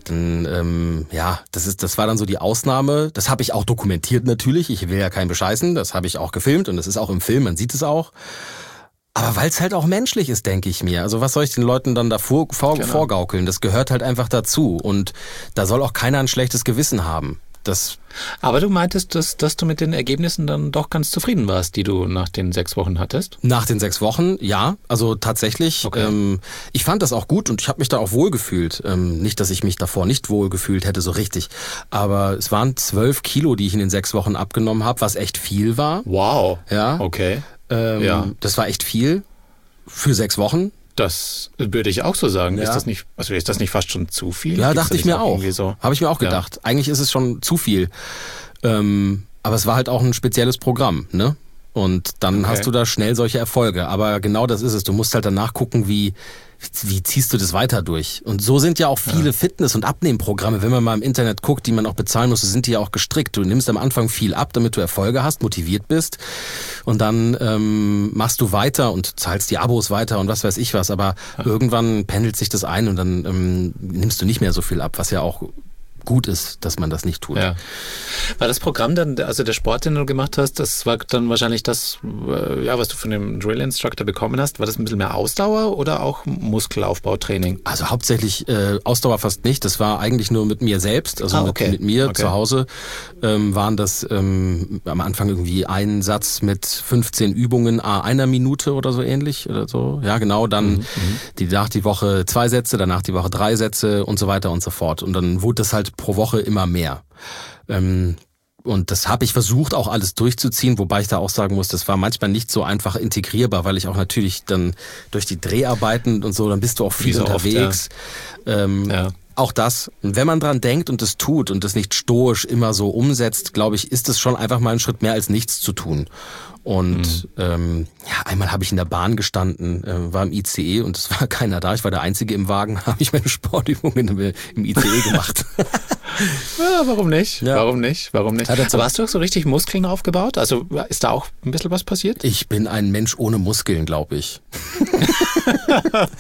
Dann, das war dann so die Ausnahme. Das habe ich auch dokumentiert natürlich. Ich will ja keinen bescheißen. Das habe ich auch gefilmt und das ist auch im Film, man sieht es auch. Aber weil es halt auch menschlich ist, denke ich mir. Also was soll ich den Leuten dann da vorgaukeln? Das gehört halt einfach dazu. Und da soll auch keiner ein schlechtes Gewissen haben. Aber du meintest, dass du mit den Ergebnissen dann doch ganz zufrieden warst, die du nach den 6 Wochen hattest? Nach den 6 Wochen, ja. Also tatsächlich. Okay. Ich fand das auch gut und ich habe mich da auch wohl gefühlt. Nicht, dass ich mich davor nicht wohl gefühlt hätte, so richtig. Aber es waren 12 Kilo, die ich in den 6 Wochen abgenommen habe, was echt viel war. Wow. Ja. Okay. Das war echt viel für 6 Wochen. Das würde ich auch so sagen. Ja. Ist das nicht fast schon zu viel? Ja, dachte ich mir auch. So? Habe ich mir auch gedacht. Ja. Eigentlich ist es schon zu viel. Aber es war halt auch ein spezielles Programm, ne? Und dann hast du da schnell solche Erfolge. Aber genau das ist es. Du musst halt danach gucken, wie ziehst du das weiter durch? Und so sind ja auch viele Fitness- und Abnehmprogramme, wenn man mal im Internet guckt, die man auch bezahlen muss, sind die ja auch gestrickt. Du nimmst am Anfang viel ab, damit du Erfolge hast, motiviert bist und dann machst du weiter und zahlst die Abos weiter und was weiß ich was. Aber irgendwann pendelt sich das ein und dann nimmst du nicht mehr so viel ab, was ja auch gut ist, dass man das nicht tut. Ja. War das Programm dann, also der Sport, den du gemacht hast, das war dann wahrscheinlich das, was du von dem Drill Instructor bekommen hast, war das ein bisschen mehr Ausdauer oder auch Muskelaufbautraining? Also hauptsächlich Ausdauer fast nicht, das war eigentlich nur mit mir selbst, also mit mir zu Hause waren das am Anfang irgendwie ein Satz mit 15 Übungen einer Minute oder so ähnlich oder so. Ja, genau, dann nach die Woche 2 Sätze, danach die Woche 3 Sätze und so weiter und so fort. Und dann wurde das halt pro Woche immer mehr. Und das habe ich versucht, auch alles durchzuziehen, wobei ich da auch sagen muss, das war manchmal nicht so einfach integrierbar, weil ich auch natürlich dann durch die Dreharbeiten und so, dann bist du auch viel unterwegs. Oft, Auch das, wenn man dran denkt und es tut und es nicht stoisch immer so umsetzt, glaube ich, ist es schon einfach mal ein Schritt mehr als nichts zu tun. Und einmal habe ich in der Bahn gestanden, war im ICE und es war keiner da. Ich war der Einzige im Wagen, habe ich meine Sportübungen im ICE gemacht. Ja, warum nicht? Ja. Warum nicht? Aber hast du auch so richtig Muskeln aufgebaut? Also ist da auch ein bisschen was passiert? Ich bin ein Mensch ohne Muskeln, glaube ich.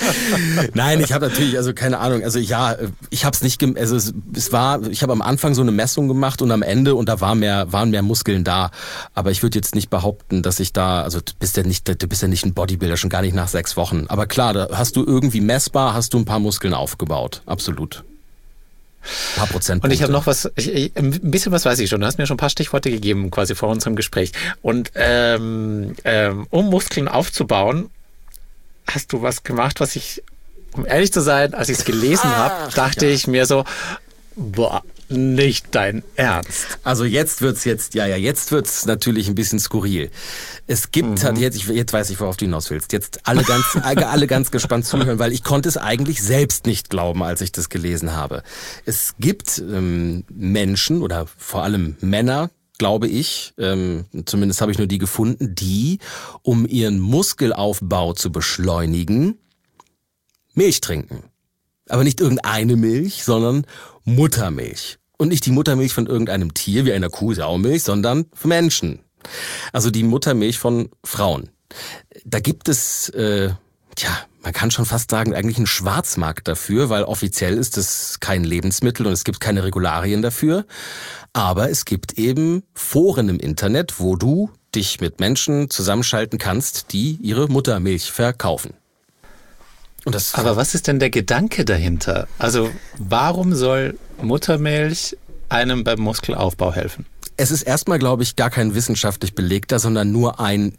Nein, ich habe natürlich, also keine Ahnung, also ja, ich habe es nicht, ich habe am Anfang so eine Messung gemacht und am Ende und da waren mehr Muskeln da, aber ich würde jetzt nicht behaupten, dass ich da, also du bist ja nicht ein Bodybuilder, schon gar nicht nach 6 Wochen, aber klar, da hast du irgendwie messbar, hast du ein paar Muskeln aufgebaut, absolut. Ein paar Prozentpunkte. Und ich habe noch was, ein bisschen was weiß ich schon. Du hast mir schon ein paar Stichworte gegeben, quasi vor unserem Gespräch. Und um Muskeln aufzubauen, hast du was gemacht, was ich, um ehrlich zu sein, als ich es gelesen habe, dachte ich mir so, boah, nicht dein Ernst. Also jetzt wird's natürlich ein bisschen skurril. Es gibt jetzt weiß ich, worauf du hinaus willst. Jetzt alle ganz gespannt zuhören, weil ich konnte es eigentlich selbst nicht glauben, als ich das gelesen habe. Es gibt Menschen oder vor allem Männer, glaube ich, zumindest habe ich nur die gefunden, die, um ihren Muskelaufbau zu beschleunigen, Milch trinken. Aber nicht irgendeine Milch, sondern Muttermilch. Und nicht die Muttermilch von irgendeinem Tier, wie einer Kuh, Saumilch, sondern von Menschen. Also die Muttermilch von Frauen. Da gibt es, man kann schon fast sagen, eigentlich einen Schwarzmarkt dafür, weil offiziell ist es kein Lebensmittel und es gibt keine Regularien dafür. Aber es gibt eben Foren im Internet, wo du dich mit Menschen zusammenschalten kannst, die ihre Muttermilch verkaufen. Aber was ist denn der Gedanke dahinter? Also warum soll Muttermilch einem beim Muskelaufbau helfen? Es ist erstmal, glaube ich, gar kein wissenschaftlich belegter, sondern nur ein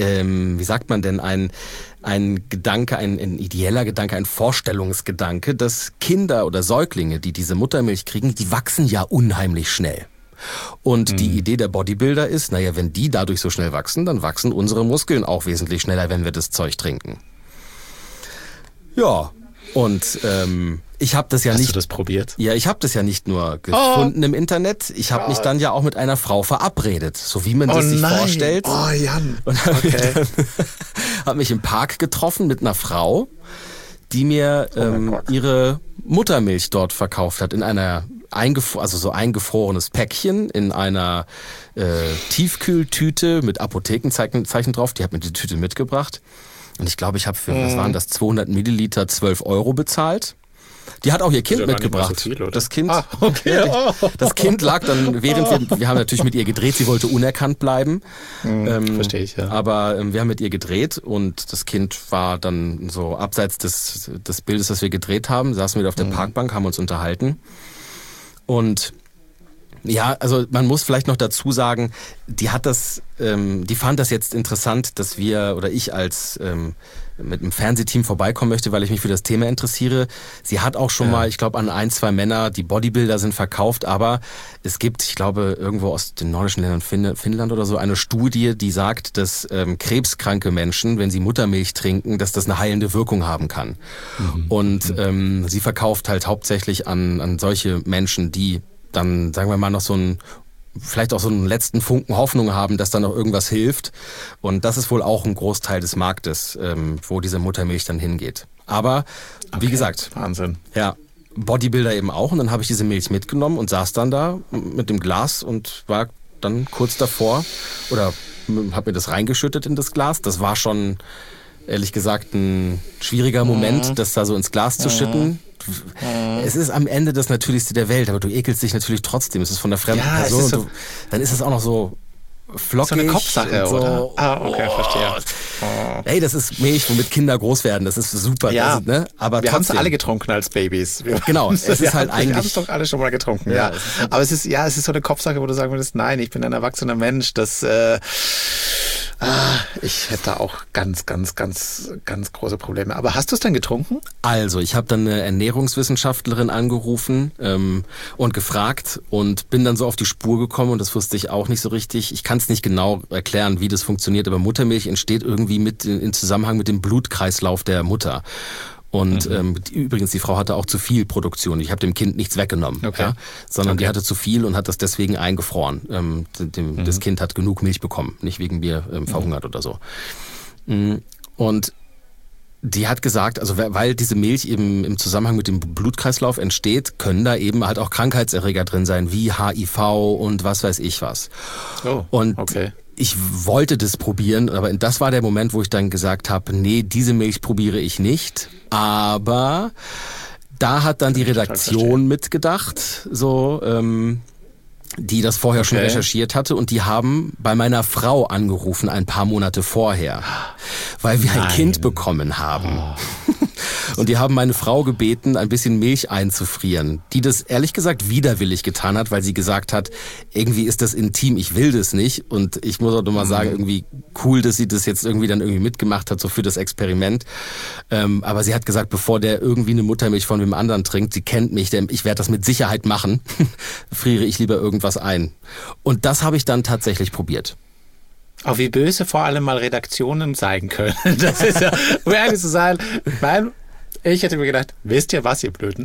Gedanke, ein ideeller Gedanke, ein Vorstellungsgedanke, dass Kinder oder Säuglinge, die diese Muttermilch kriegen, die wachsen ja unheimlich schnell. Und die Idee der Bodybuilder ist, wenn die dadurch so schnell wachsen, dann wachsen unsere Muskeln auch wesentlich schneller, wenn wir das Zeug trinken. Ja, und ich habe das ja nicht... Hast du das probiert? Ja, ich habe das ja nicht nur gefunden im Internet, ich habe mich dann ja auch mit einer Frau verabredet, so wie man das sich vorstellt. Oh, Jan. Und habe mich im Park getroffen mit einer Frau, die mir ihre Muttermilch dort verkauft hat, in einer so eingefrorenes Päckchen, in einer Tiefkühltüte mit Apothekenzeichen drauf, die hat mir die Tüte mitgebracht. Und ich glaube, ich habe für, was waren das, 200 Milliliter 12 € bezahlt. Die hat auch ihr Kind mitgebracht. So viel, oder? Das Kind, das Kind lag dann, während wir haben natürlich mit ihr gedreht, sie wollte unerkannt bleiben. Verstehe ich, ja. Aber wir haben mit ihr gedreht und das Kind war dann so abseits des Bildes, das wir gedreht haben, saßen wir auf der Parkbank, haben uns unterhalten. Und ja, also man muss vielleicht noch dazu sagen, die fand das jetzt interessant, dass ich als mit einem Fernsehteam vorbeikommen möchte, weil ich mich für das Thema interessiere. Sie hat auch schon mal, ich glaube, an 1, 2 Männer, die Bodybuilder sind, verkauft, aber es gibt, ich glaube, irgendwo aus den nordischen Ländern, Finnland oder so, eine Studie, die sagt, dass krebskranke Menschen, wenn sie Muttermilch trinken, dass das eine heilende Wirkung haben kann. Und sie verkauft halt hauptsächlich an solche Menschen, die dann, sagen wir mal, noch vielleicht auch so einen letzten Funken Hoffnung haben, dass da noch irgendwas hilft. Und das ist wohl auch ein Großteil des Marktes, wo diese Muttermilch dann hingeht. Aber, wie gesagt, Wahnsinn. Ja, Bodybuilder eben auch. Und dann habe ich diese Milch mitgenommen und saß dann da mit dem Glas und war dann kurz davor oder habe mir das reingeschüttet in das Glas. Das war schon, ehrlich gesagt, ein schwieriger Moment, das da so ins Glas zu schütten. Es ist am Ende das Natürlichste der Welt, aber du ekelst dich natürlich trotzdem. Es ist von der fremden Person. Es ist dann ist es auch noch so flockig. So eine Kopfsache, so, oder? Okay, verstehe. Ey, das ist Milch, womit Kinder groß werden. Das ist super. Ja, ne? Aber wir haben es trotzdem. alle getrunken als Babys. Genau, es ist halt eigentlich... Wir haben es doch alle schon mal getrunken, ja. Aber es ist so eine Kopfsache, wo du sagen würdest, nein, ich bin ein erwachsener Mensch, ich hätte auch ganz, ganz, ganz, ganz große Probleme. Aber hast du es dann getrunken? Also, ich habe dann eine Ernährungswissenschaftlerin angerufen und gefragt und bin dann so auf die Spur gekommen und das wusste ich auch nicht so richtig. Ich kann es nicht genau erklären, wie das funktioniert, aber Muttermilch entsteht irgendwie in Zusammenhang mit dem Blutkreislauf der Mutter. Und übrigens, die Frau hatte auch zu viel Produktion. Ich habe dem Kind nichts weggenommen, sondern die hatte zu viel und hat das deswegen eingefroren. Das Kind hat genug Milch bekommen, nicht wegen mir verhungert oder so. Und die hat gesagt, also weil diese Milch eben im Zusammenhang mit dem Blutkreislauf entsteht, können da eben halt auch Krankheitserreger drin sein, wie HIV und was weiß ich was. Oh, und okay. ich wollte das probieren, aber das war der Moment, wo ich dann gesagt habe, nee, diese Milch probiere ich nicht. Aber da hat dann die Redaktion mitgedacht, so, die das vorher schon recherchiert hatte, und die haben bei meiner Frau angerufen ein paar Monate vorher, weil wir ein Kind bekommen haben. Und die haben meine Frau gebeten, ein bisschen Milch einzufrieren, die das ehrlich gesagt widerwillig getan hat, weil sie gesagt hat, irgendwie ist das intim, ich will das nicht. Und ich muss auch nochmal sagen, irgendwie cool, dass sie das jetzt irgendwie dann irgendwie mitgemacht hat, so für das Experiment. Aber sie hat gesagt, bevor der irgendwie eine Muttermilch von wem anderen trinkt, sie kennt mich, denn ich werde das mit Sicherheit machen, friere ich lieber irgendwas ein. Und das habe ich dann tatsächlich probiert. Auch wie böse vor allem mal Redaktionen sein können. Das ist ja, um ehrlich zu sein, ich hätte mir gedacht, wisst ihr was, ihr blöden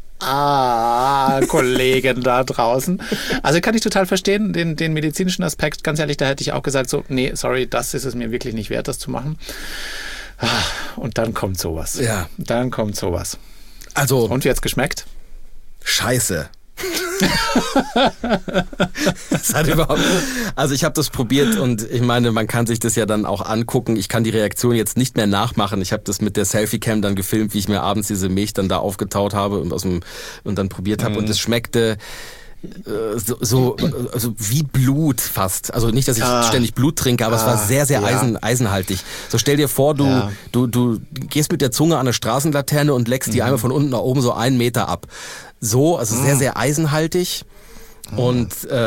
Kollegen da draußen. Also kann ich total verstehen, den medizinischen Aspekt. Ganz ehrlich, da hätte ich auch gesagt, so, nee, sorry, das ist es mir wirklich nicht wert, das zu machen. Und dann kommt sowas. Ja. Dann kommt sowas. Also. Und wie hat's geschmeckt? Scheiße. Das hat überhaupt, also ich habe das probiert und ich meine, man kann sich das ja dann auch angucken. Ich kann die Reaktion jetzt nicht mehr nachmachen. Ich habe das mit der Selfie-Cam dann gefilmt, wie ich mir abends diese Milch dann da aufgetaut habe und dann probiert habe, und es schmeckte so wie Blut fast. Also nicht, dass ich ständig Blut trinke, aber es war sehr, sehr eisenhaltig. So stell dir vor, du gehst mit der Zunge an eine Straßenlaterne und leckst die einmal von unten nach oben so 1 Meter ab. So, also sehr, sehr eisenhaltig. Und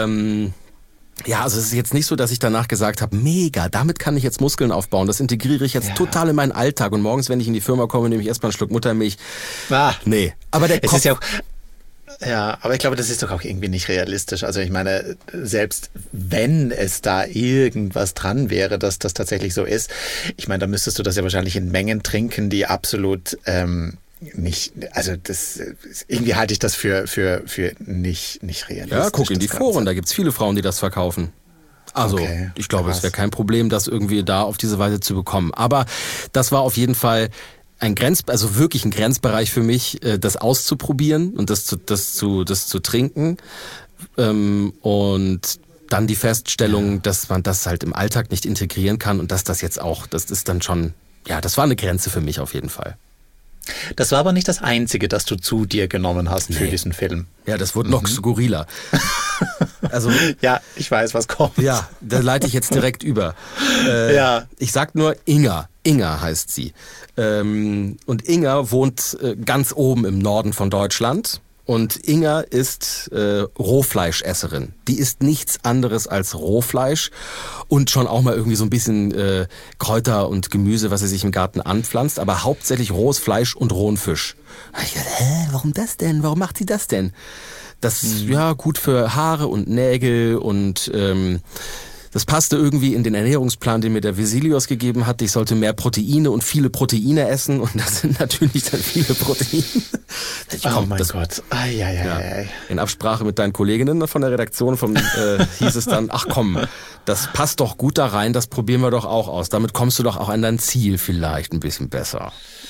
also es ist jetzt nicht so, dass ich danach gesagt habe, mega, damit kann ich jetzt Muskeln aufbauen. Das integriere ich jetzt total in meinen Alltag. Und morgens, wenn ich in die Firma komme, nehme ich erstmal einen Schluck Muttermilch. Nee, aber der Kopf... Ist ja auch, aber ich glaube, das ist doch auch irgendwie nicht realistisch. Also ich meine, selbst wenn es da irgendwas dran wäre, dass das tatsächlich so ist, ich meine, dann müsstest du das ja wahrscheinlich in Mengen trinken, die absolut... nicht, also das irgendwie halte ich das für nicht realistisch. Ja, guck in die Foren, da gibt's viele Frauen, die das verkaufen. Also ich glaube, es wäre kein Problem, das irgendwie da auf diese Weise zu bekommen. Aber das war auf jeden Fall wirklich ein Grenzbereich für mich, das auszuprobieren und das zu trinken. Und dann die Feststellung, dass man das halt im Alltag nicht integrieren kann und dass das jetzt auch, das ist dann schon, das war eine Grenze für mich auf jeden Fall. Das war aber nicht das Einzige, das du zu dir genommen hast für diesen Film. Ja, das wurde noch skurriler. Also, ja, ich weiß, was kommt. Ja, da leite ich jetzt direkt über. Ich sag nur Inga. Inga heißt sie. Und Inga wohnt ganz oben im Norden von Deutschland. Und Inga ist Rohfleischesserin. Die isst nichts anderes als Rohfleisch und schon auch mal irgendwie so ein bisschen Kräuter und Gemüse, was sie sich im Garten anpflanzt, aber hauptsächlich rohes Fleisch und rohen Fisch. Da hab ich gedacht, warum das denn? Warum macht sie das denn? Das ist gut für Haare und Nägel und das passte irgendwie in den Ernährungsplan, den mir der Vesilios gegeben hat. Ich sollte mehr Proteine und viele Proteine essen. Und das sind natürlich dann viele Proteine. Gott. In Absprache mit deinen Kolleginnen von der Redaktion hieß es dann, ach komm, das passt doch gut da rein, das probieren wir doch auch aus. Damit kommst du doch auch an dein Ziel vielleicht ein bisschen besser.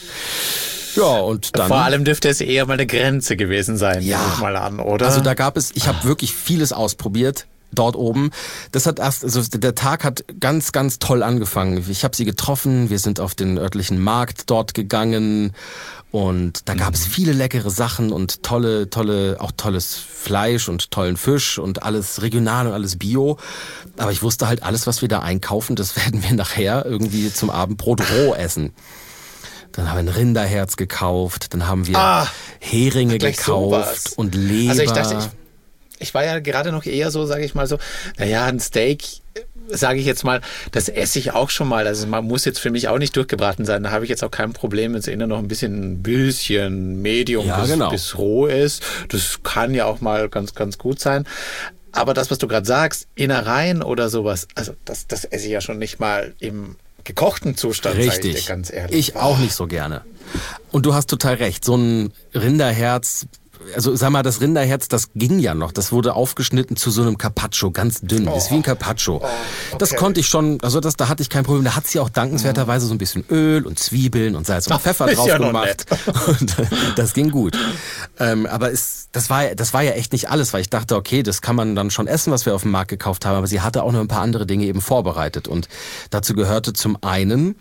Ja, und dann... Vor allem dürfte es eher mal eine Grenze gewesen sein, nehme ich mal an, oder? Also ich habe wirklich vieles ausprobiert. Dort oben. Der Tag hat ganz, ganz toll angefangen. Ich habe sie getroffen, wir sind auf den örtlichen Markt dort gegangen und da gab es viele leckere Sachen und auch tolles Fleisch und tollen Fisch und alles regional und alles bio. Aber ich wusste halt, alles, was wir da einkaufen, das werden wir nachher irgendwie zum Abendbrot roh essen. Dann haben wir ein Rinderherz gekauft, dann haben wir Heringe gekauft und Leber. Also ich dachte, ich war ja gerade noch eher so, sage ich mal so, ein Steak, sage ich jetzt mal, das esse ich auch schon mal. Also man muss jetzt für mich auch nicht durchgebraten sein. Da habe ich jetzt auch kein Problem, wenn es innen noch ein bisschen Medium bis roh ist. Das kann ja auch mal ganz, ganz gut sein. Aber das, was du gerade sagst, Innereien oder sowas, also das esse ich ja schon nicht mal im gekochten Zustand, sage ich dir ganz ehrlich. Ich auch nicht so gerne. Und du hast total recht, so ein Rinderherz also sag mal, das Rinderherz, das ging ja noch. Das wurde aufgeschnitten zu so einem Carpaccio, ganz dünn. Das ist wie ein Carpaccio. Okay. Das konnte ich schon, also da hatte ich kein Problem. Da hat sie auch dankenswerterweise so ein bisschen Öl und Zwiebeln und Salz und Pfeffer drauf gemacht. Und das ging gut. Aber das war ja echt nicht alles, weil ich dachte, okay, das kann man dann schon essen, was wir auf dem Markt gekauft haben. Aber sie hatte auch noch ein paar andere Dinge eben vorbereitet. Und dazu gehörte zum einen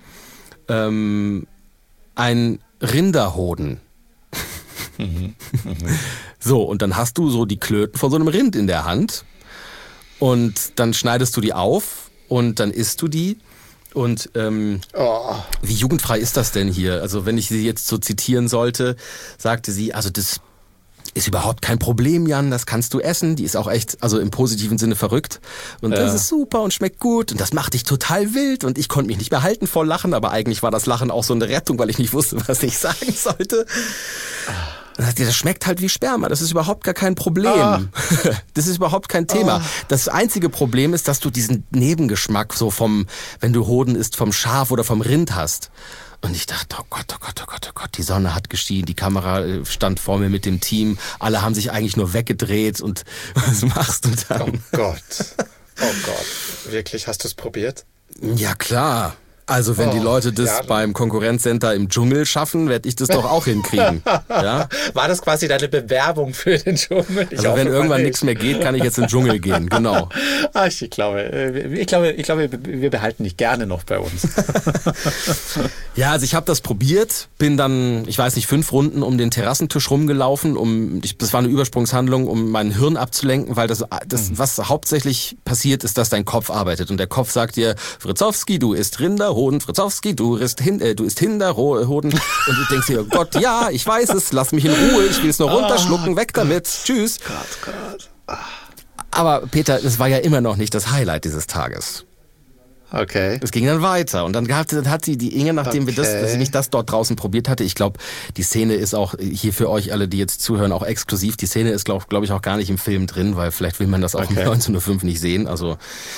ein Rinderhoden. So, und dann hast du so die Klöten von so einem Rind in der Hand und dann schneidest du die auf und dann isst du die und wie jugendfrei ist das denn hier? Also wenn ich sie jetzt so zitieren sollte, sagte sie, also das ist überhaupt kein Problem, Jan, das kannst du essen. Die ist auch echt, also im positiven Sinne verrückt. Und das ist super und schmeckt gut. Und das macht dich total wild. Und ich konnte mich nicht mehr halten vor Lachen. Aber eigentlich war das Lachen auch so eine Rettung, weil ich nicht wusste, was ich sagen sollte. Das schmeckt halt wie Sperma. Das ist überhaupt gar kein Problem. Das ist überhaupt kein Thema. Das einzige Problem ist, dass du diesen Nebengeschmack so wenn du Hoden isst, vom Schaf oder vom Rind hast. Und ich dachte, oh Gott, oh Gott, oh Gott, oh Gott, die Sonne hat geschienen, die Kamera stand vor mir mit dem Team, alle haben sich eigentlich nur weggedreht und was machst du dann? Oh Gott, wirklich, hast du es probiert? Ja klar. Also wenn die Leute das beim Konkurrenzcenter im Dschungel schaffen, werde ich das doch auch hinkriegen. Ja? War das quasi deine Bewerbung für den Dschungel? Also wenn irgendwann nichts mehr geht, kann ich jetzt in den Dschungel gehen, genau. Ich glaube, wir behalten dich gerne noch bei uns. Ja, also ich habe das probiert, bin dann, ich weiß nicht, 5 Runden um den Terrassentisch rumgelaufen, das war eine Übersprungshandlung, um mein Hirn abzulenken, weil das was hauptsächlich passiert, ist, dass dein Kopf arbeitet und der Kopf sagt dir, Fritzowski, du isst Rinderhoden, Fritzowski, du isst Hinderhoden und du denkst dir, oh Gott, ja, ich weiß es, lass mich in Ruhe, ich will es nur runterschlucken, weg damit, tschüss. Gott. Aber Peter, das war ja immer noch nicht das Highlight dieses Tages. Okay. Es ging dann weiter und dann hat sie die Inge, nachdem dass ich das dort draußen probiert hatte, ich glaube, die Szene ist auch hier für euch alle, die jetzt zuhören, auch exklusiv. Die Szene ist, glaube ich, auch gar nicht im Film drin, weil vielleicht will man das auch um 19.05 Uhr nicht sehen. Also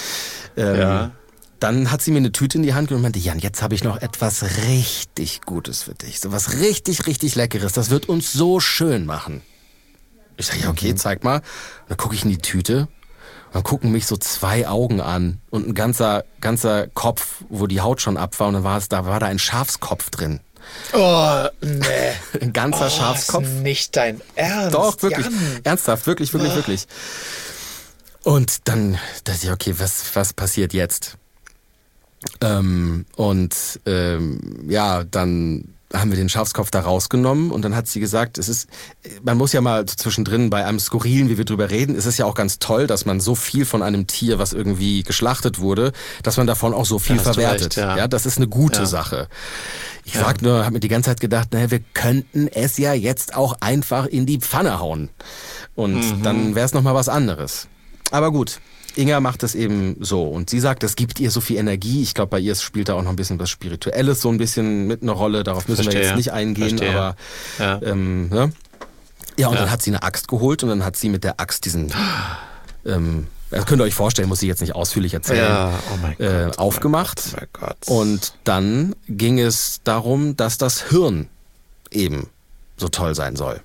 dann hat sie mir eine Tüte in die Hand genommen und meinte, Jan, jetzt habe ich noch etwas richtig Gutes für dich. So was richtig, richtig Leckeres. Das wird uns so schön machen. Ich sage, ja, okay, zeig mal. Und dann gucke ich in die Tüte. Dann gucken mich so 2 Augen an und ein ganzer Kopf, wo die Haut schon ab war. Und dann war da ein Schafskopf drin. Oh, nee. Ein ganzer Schafskopf. Ist nicht dein Ernst. Doch, wirklich. Jan. Ernsthaft, wirklich. Und dann dachte ich, okay, was passiert jetzt? Dann haben wir den Schafskopf da rausgenommen und dann hat sie gesagt, man muss ja mal zwischendrin bei einem Skurrilen, wie wir drüber reden, ist es ja auch ganz toll, dass man so viel von einem Tier, was irgendwie geschlachtet wurde, dass man davon auch so viel verwertet. Recht, ja, das ist eine gute Sache. Ich habe mir die ganze Zeit gedacht, wir könnten es ja jetzt auch einfach in die Pfanne hauen. Und dann wäre es nochmal was anderes. Aber gut. Inga macht es eben so und sie sagt, das gibt ihr so viel Energie. Ich glaube, bei ihr spielt da auch noch ein bisschen was Spirituelles so ein bisschen mit einer Rolle. Darauf müssen wir jetzt nicht eingehen, aber und dann hat sie eine Axt geholt und dann hat sie mit der Axt diesen, das könnt ihr euch vorstellen, muss ich jetzt nicht ausführlich erzählen, aufgemacht. Oh mein Gott. Und dann ging es darum, dass das Hirn eben so toll sein soll.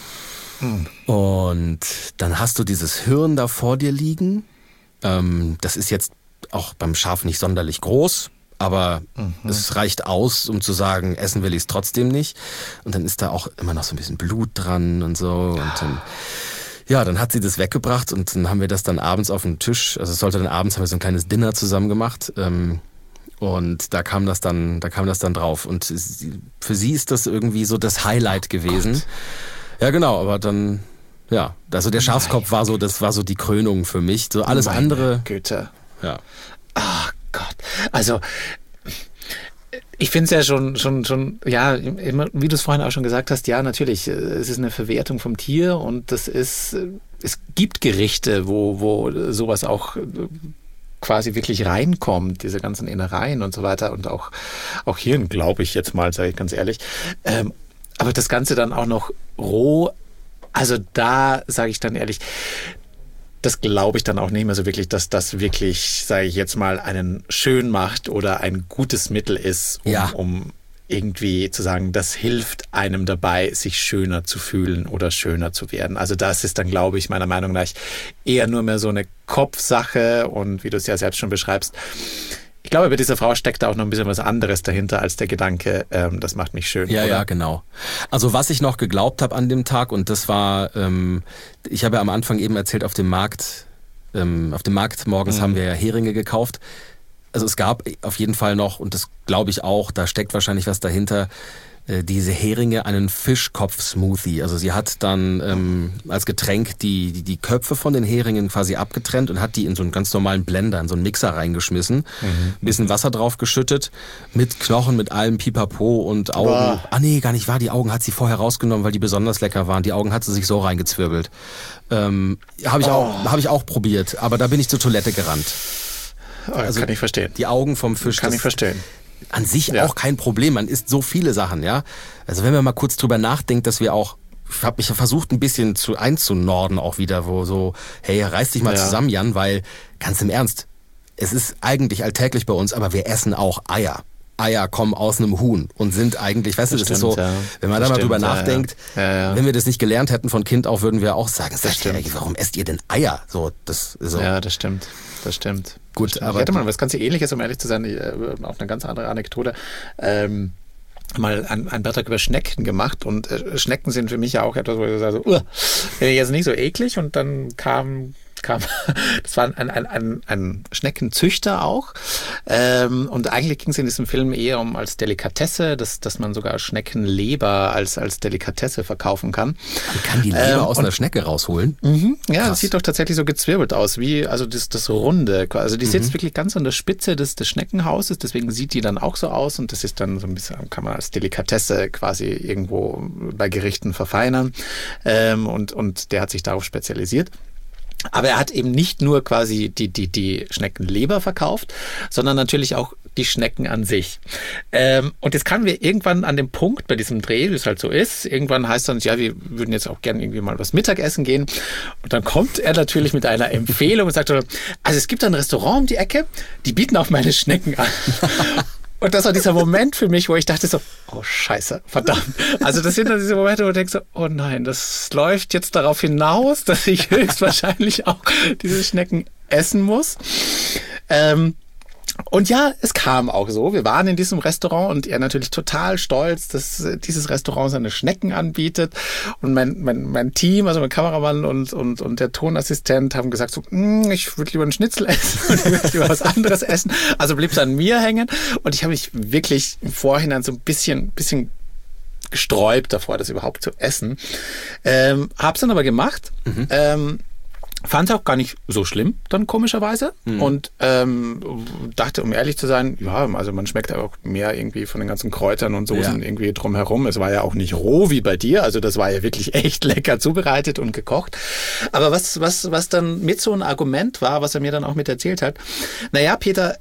Und dann hast du dieses Hirn da vor dir liegen. Das ist jetzt auch beim Schaf nicht sonderlich groß, aber es reicht aus, um zu sagen, essen will ich es trotzdem nicht. Und dann ist da auch immer noch so ein bisschen Blut dran und so. Und dann hat sie das weggebracht und dann haben wir das dann abends auf den Tisch, also abends haben wir so ein kleines Dinner zusammen gemacht. Und da kam das dann drauf. Und für sie ist das irgendwie so das Highlight gewesen. Gott. Ja, genau, aber dann... Ja, also der Schafskopf war so die Krönung für mich. So alles andere. Güte. Ja. Ach Gott. Also ich finde es ja schon, ja, immer, wie du es vorhin auch schon gesagt hast, ja, natürlich, es ist eine Verwertung vom Tier und es gibt Gerichte, wo sowas auch quasi wirklich reinkommt, diese ganzen Innereien und so weiter und auch Hirn, glaube ich jetzt mal, sage ich ganz ehrlich. Aber das Ganze dann auch noch roh. Also da sage ich dann ehrlich, das glaube ich dann auch nicht mehr so wirklich, dass das wirklich, sage ich jetzt mal, einen schön macht oder ein gutes Mittel ist, um irgendwie zu sagen, das hilft einem dabei, sich schöner zu fühlen oder schöner zu werden. Also das ist dann, glaube ich, meiner Meinung nach eher nur mehr so eine Kopfsache und wie du es ja selbst schon beschreibst, ich glaube, bei dieser Frau steckt da auch noch ein bisschen was anderes dahinter als der Gedanke, das macht mich schön. Ja, oder? Ja, genau. Also was ich noch geglaubt habe an dem Tag, und das war, ich habe ja am Anfang eben erzählt, auf dem Markt morgens haben wir ja Heringe gekauft. Also es gab auf jeden Fall noch, und das glaube ich auch, da steckt wahrscheinlich was dahinter, diese Heringe, einen Fischkopf-Smoothie. Also sie hat dann als Getränk die Köpfe von den Heringen quasi abgetrennt und hat die in so einen ganz normalen Blender, in so einen Mixer reingeschmissen, ein bisschen Wasser drauf geschüttet, mit Knochen, mit allem Pipapo und Augen. Boah. Ah nee, gar nicht wahr, die Augen hat sie vorher rausgenommen, weil die besonders lecker waren. Die Augen hat sie sich so reingezwirbelt. Habe ich auch probiert, aber da bin ich zur Toilette gerannt. Also, kann ich verstehen. Die Augen vom Fisch. Kann ich verstehen. An sich auch kein Problem. Man isst so viele Sachen, ja. Also wenn man mal kurz drüber nachdenkt, dass wir auch, ich habe mich versucht ein bisschen einzunorden auch wieder, wo so, hey, reiß dich mal zusammen, Jan, weil, ganz im Ernst, es ist eigentlich alltäglich bei uns, aber wir essen auch Eier. Eier kommen aus einem Huhn und sind eigentlich, weißt du, das ist so, wenn man da mal drüber nachdenkt, wenn wir das nicht gelernt hätten von Kind auf, würden wir auch sagen, warum esst ihr denn Eier? So, das so. Ja, das stimmt. Gut, aber ich hatte mal was ganz Ähnliches, um ehrlich zu sein, auf eine ganz andere Anekdote. Mal einen Beitrag über Schnecken gemacht und Schnecken sind für mich ja auch etwas, wo ich sage, jetzt nicht so eklig, und dann kam das war ein Schneckenzüchter auch, und eigentlich ging es in diesem Film eher um als Delikatesse, dass man sogar Schneckenleber als Delikatesse verkaufen kann. Man kann die Leber aus einer Schnecke rausholen? Ja, das sieht doch tatsächlich so gezwirbelt aus, wie also das Runde. Also die sitzt wirklich ganz an der Spitze des Schneckenhauses, deswegen sieht die dann auch so aus, und das ist dann so ein bisschen, kann man als Delikatesse quasi irgendwo bei Gerichten verfeinern, und der hat sich darauf spezialisiert. Aber er hat eben nicht nur quasi die Schneckenleber verkauft, sondern natürlich auch die Schnecken an sich. Und jetzt kamen wir irgendwann an den Punkt bei diesem Dreh, wie es halt so ist. Irgendwann heißt dann, ja, wir würden jetzt auch gerne irgendwie mal was Mittagessen gehen. Und dann kommt er natürlich mit einer Empfehlung und sagt, also es gibt ein Restaurant um die Ecke, die bieten auch meine Schnecken an. Und das war dieser Moment für mich, wo ich dachte so, oh Scheiße, verdammt. Also das sind dann diese Momente, wo du denkst so, oh nein, das läuft jetzt darauf hinaus, dass ich höchstwahrscheinlich auch diese Schnecken essen muss. Und ja, es kam auch so. Wir waren in diesem Restaurant und er natürlich total stolz, dass dieses Restaurant seine Schnecken anbietet. Und mein Team, also mein Kameramann und der Tonassistent haben gesagt so, ich würde lieber einen Schnitzel essen und ich würde lieber was anderes essen. Also blieb es an mir hängen. Und ich habe mich wirklich im Vorhinein so ein bisschen gesträubt davor, das überhaupt zu essen. Hab's dann aber gemacht. Fand es auch gar nicht so schlimm, dann komischerweise. Und dachte, um ehrlich zu sein, ja, also man schmeckt auch mehr irgendwie von den ganzen Kräutern und Soßen irgendwie drumherum. Es war ja auch nicht roh wie bei dir, also das war ja wirklich echt lecker zubereitet und gekocht. Aber was dann mit so ein Argument war, was er mir dann auch mit erzählt hat, naja, Peter,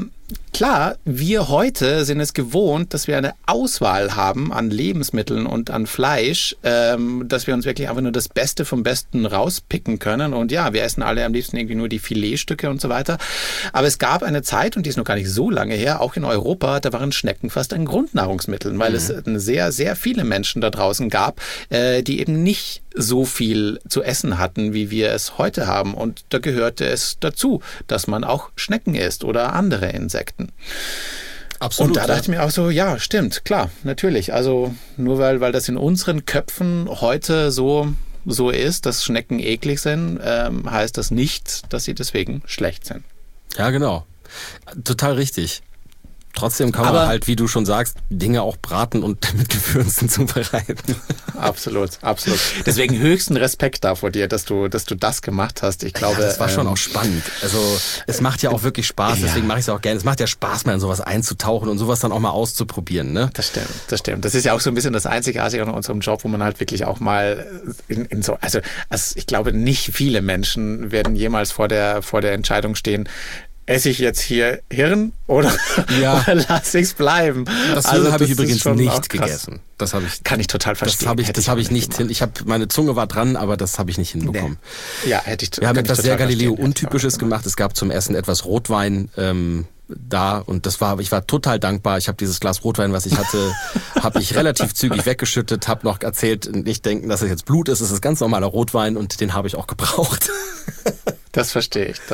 klar, wir heute sind es gewohnt, dass wir eine Auswahl haben an Lebensmitteln und an Fleisch, dass wir uns wirklich einfach nur das Beste vom Besten rauspicken können. Und ja, wir essen alle am liebsten irgendwie nur die Filetstücke und so weiter. Aber es gab eine Zeit, und die ist noch gar nicht so lange her, auch in Europa, da waren Schnecken fast ein Grundnahrungsmittel, weil es sehr, sehr viele Menschen da draußen gab, die eben nicht so viel zu essen hatten, wie wir es heute haben. Und da gehörte es dazu, dass man auch Schnecken isst oder andere Insekten. Absolut. Und da dachte ich mir auch so, ja, stimmt, klar, natürlich. Also nur weil das in unseren Köpfen heute so ist, dass Schnecken eklig sind, heißt das nicht, dass sie deswegen schlecht sind. Ja, genau. Total richtig. Trotzdem kann man halt, wie du schon sagst, Dinge auch braten und mit Gewürzen zubereiten. Absolut. Deswegen höchsten Respekt da vor dir, dass du das gemacht hast. Ich glaube, das war schon auch spannend. Also es macht ja auch wirklich Spaß, deswegen mache ich es auch gerne. Es macht ja Spaß, mal in sowas einzutauchen und sowas dann auch mal auszuprobieren. Ne? Das stimmt. Das ist ja auch so ein bisschen das Einzigartige an unserem Job, wo man halt wirklich auch mal in so, also ich glaube, nicht viele Menschen werden jemals vor der Entscheidung stehen, esse ich jetzt hier Hirn oder lasse ich es bleiben? Das habe ich übrigens nicht gegessen. Das habe ich. Kann ich total verstehen. Das habe ich nicht hin. Meine Zunge war dran, aber das habe ich nicht hinbekommen. Nee. Ja, hätte ich. Wir haben etwas sehr Galileo-Untypisches gemacht. Es gab zum Essen etwas Rotwein. da und ich war total dankbar. Ich habe dieses Glas Rotwein, was ich hatte, habe ich relativ zügig weggeschüttet, habe noch erzählt, nicht denken, dass es jetzt Blut ist. Es ist ganz normaler Rotwein und den habe ich auch gebraucht. Das verstehe ich.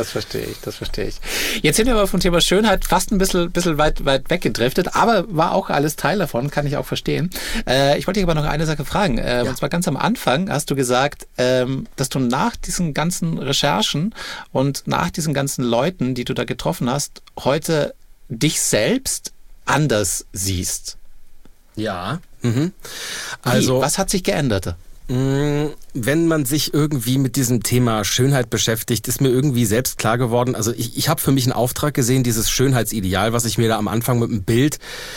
Jetzt sind wir aber vom Thema Schönheit fast ein bisschen weit weggedriftet, aber war auch alles Teil davon, kann ich auch verstehen. Ich wollte dich aber noch eine Sache fragen. Und zwar ganz am Anfang hast du gesagt, dass du nach diesen ganzen Recherchen und nach diesen ganzen Leuten, die du da getroffen hast, heute dich selbst anders siehst. Ja. Also, was hat sich geändert? Wenn man sich irgendwie mit diesem Thema Schönheit beschäftigt, ist mir irgendwie selbst klar geworden, also ich habe für mich einen Auftrag gesehen, dieses Schönheitsideal, was ich mir da am Anfang mit einem Bild,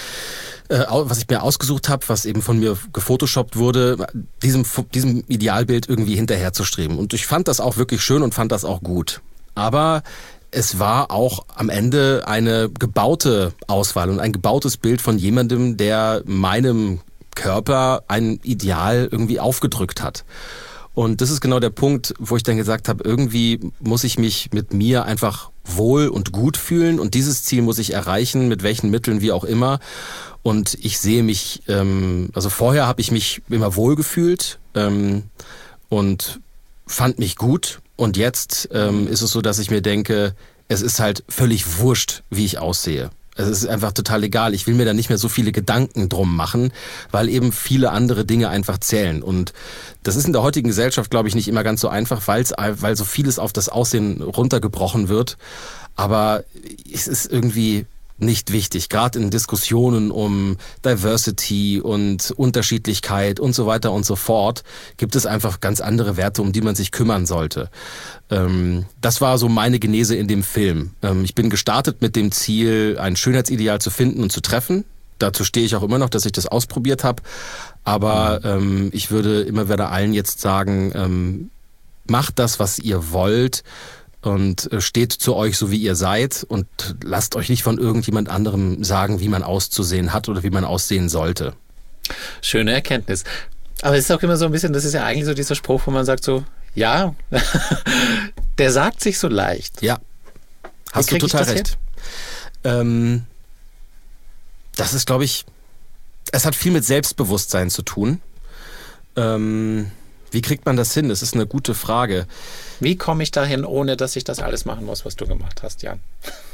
was ich mir ausgesucht habe, was eben von mir gefotoshoppt wurde, diesem Idealbild irgendwie hinterherzustreben. Und ich fand das auch wirklich schön und fand das auch gut. Aber es war auch am Ende eine gebaute Auswahl und ein gebautes Bild von jemandem, der meinem Körper ein Ideal irgendwie aufgedrückt hat. Und das ist genau der Punkt, wo ich dann gesagt habe, irgendwie muss ich mich mit mir einfach wohl und gut fühlen und dieses Ziel muss ich erreichen, mit welchen Mitteln, wie auch immer. Und ich sehe mich, also vorher habe ich mich immer wohl gefühlt und fand mich gut. Und jetzt ist es so, dass ich mir denke, es ist halt völlig wurscht, wie ich aussehe. Es ist einfach total egal. Ich will mir da nicht mehr so viele Gedanken drum machen, weil eben viele andere Dinge einfach zählen. Und das ist in der heutigen Gesellschaft, glaube ich, nicht immer ganz so einfach, weil so vieles auf das Aussehen runtergebrochen wird. Aber es ist irgendwie nicht wichtig. Gerade in Diskussionen um Diversity und Unterschiedlichkeit und so weiter und so fort gibt es einfach ganz andere Werte, um die man sich kümmern sollte. Das war so meine Genese in dem Film. Ich bin gestartet mit dem Ziel, ein Schönheitsideal zu finden und zu treffen. Dazu stehe ich auch immer noch, dass ich das ausprobiert habe. Aber ich würde immer wieder allen jetzt sagen, macht das, was ihr wollt und steht zu euch so, wie ihr seid und lasst euch nicht von irgendjemand anderem sagen, wie man auszusehen hat oder wie man aussehen sollte. Schöne Erkenntnis. Aber es ist auch immer so ein bisschen, das ist ja eigentlich so dieser Spruch, wo man sagt so, ja, der sagt sich so leicht. Ja, hast du total recht. Das ist, glaube ich, es hat viel mit Selbstbewusstsein zu tun. Wie kriegt man das hin? Das ist eine gute Frage. Wie komme ich dahin, ohne dass ich das alles machen muss, was du gemacht hast, Jan?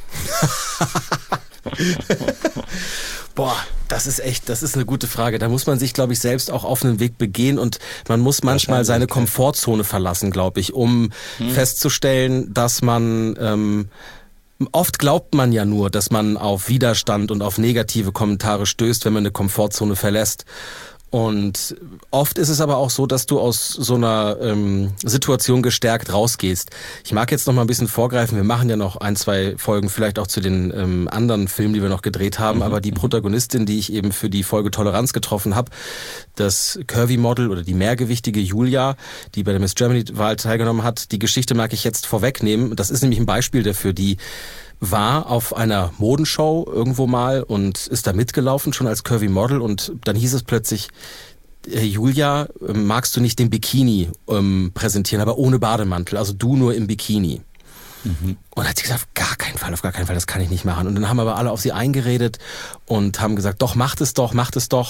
Boah, das ist eine gute Frage. Da muss man sich, glaube ich, selbst auch auf einen Weg begehen und man muss manchmal seine Komfortzone verlassen, glaube ich, um festzustellen, dass man oft glaubt man ja nur, dass man auf Widerstand und auf negative Kommentare stößt, wenn man eine Komfortzone verlässt. Und oft ist es aber auch so, dass du aus so einer Situation gestärkt rausgehst. Ich mag jetzt noch mal ein bisschen vorgreifen. Wir machen ja noch 1, 2 Folgen vielleicht auch zu den anderen Filmen, die wir noch gedreht haben. Aber die Protagonistin, die ich eben für die Folge Toleranz getroffen habe, das Curvy-Model oder die mehrgewichtige Julia, die bei der Miss Germany-Wahl teilgenommen hat, die Geschichte mag ich jetzt vorwegnehmen. Das ist nämlich ein Beispiel dafür, die war auf einer Modenshow irgendwo mal und ist da mitgelaufen, schon als Curvy Model und dann hieß es plötzlich, Julia, magst du nicht den Bikini präsentieren, aber ohne Bademantel, also du nur im Bikini. Und dann hat sie gesagt, auf gar keinen Fall, das kann ich nicht machen. Und dann haben aber alle auf sie eingeredet und haben gesagt, doch, macht es doch.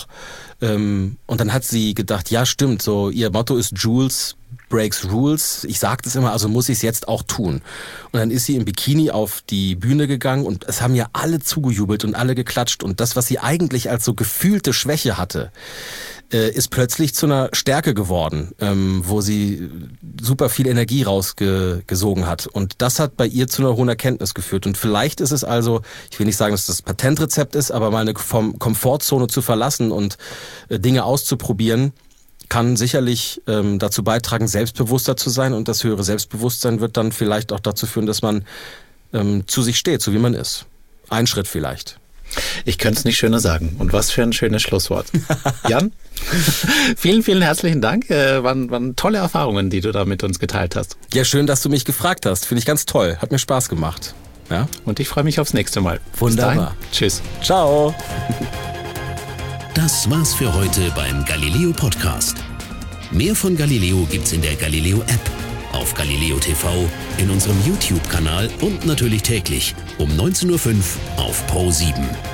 Und dann hat sie gedacht, ja stimmt, so ihr Motto ist Jules breaks rules. Ich sage das immer, also muss ich es jetzt auch tun. Und dann ist sie im Bikini auf die Bühne gegangen und es haben ja alle zugejubelt und alle geklatscht. Und das, was sie eigentlich als so gefühlte Schwäche hatte, ist plötzlich zu einer Stärke geworden, wo sie super viel Energie rausgesogen hat. Und das hat bei ihr zu einer hohen Erkenntnis geführt. Und vielleicht ist es also, ich will nicht sagen, dass das Patentrezept ist, aber mal eine Komfortzone zu verlassen und Dinge auszuprobieren, kann sicherlich dazu beitragen, selbstbewusster zu sein. Und das höhere Selbstbewusstsein wird dann vielleicht auch dazu führen, dass man zu sich steht, so wie man ist. Ein Schritt vielleicht. Ich könnte es nicht schöner sagen. Und was für ein schönes Schlusswort. Jan, vielen, vielen herzlichen Dank. Waren tolle Erfahrungen, die du da mit uns geteilt hast. Ja, schön, dass du mich gefragt hast. Finde ich ganz toll. Hat mir Spaß gemacht. Ja? Und ich freue mich aufs nächste Mal. Wunderbar. Tschüss. Ciao. Das war's für heute beim Galileo Podcast. Mehr von Galileo gibt's in der Galileo App. auf Galileo TV, in unserem YouTube-Kanal und natürlich täglich um 19.05 Uhr auf Pro7.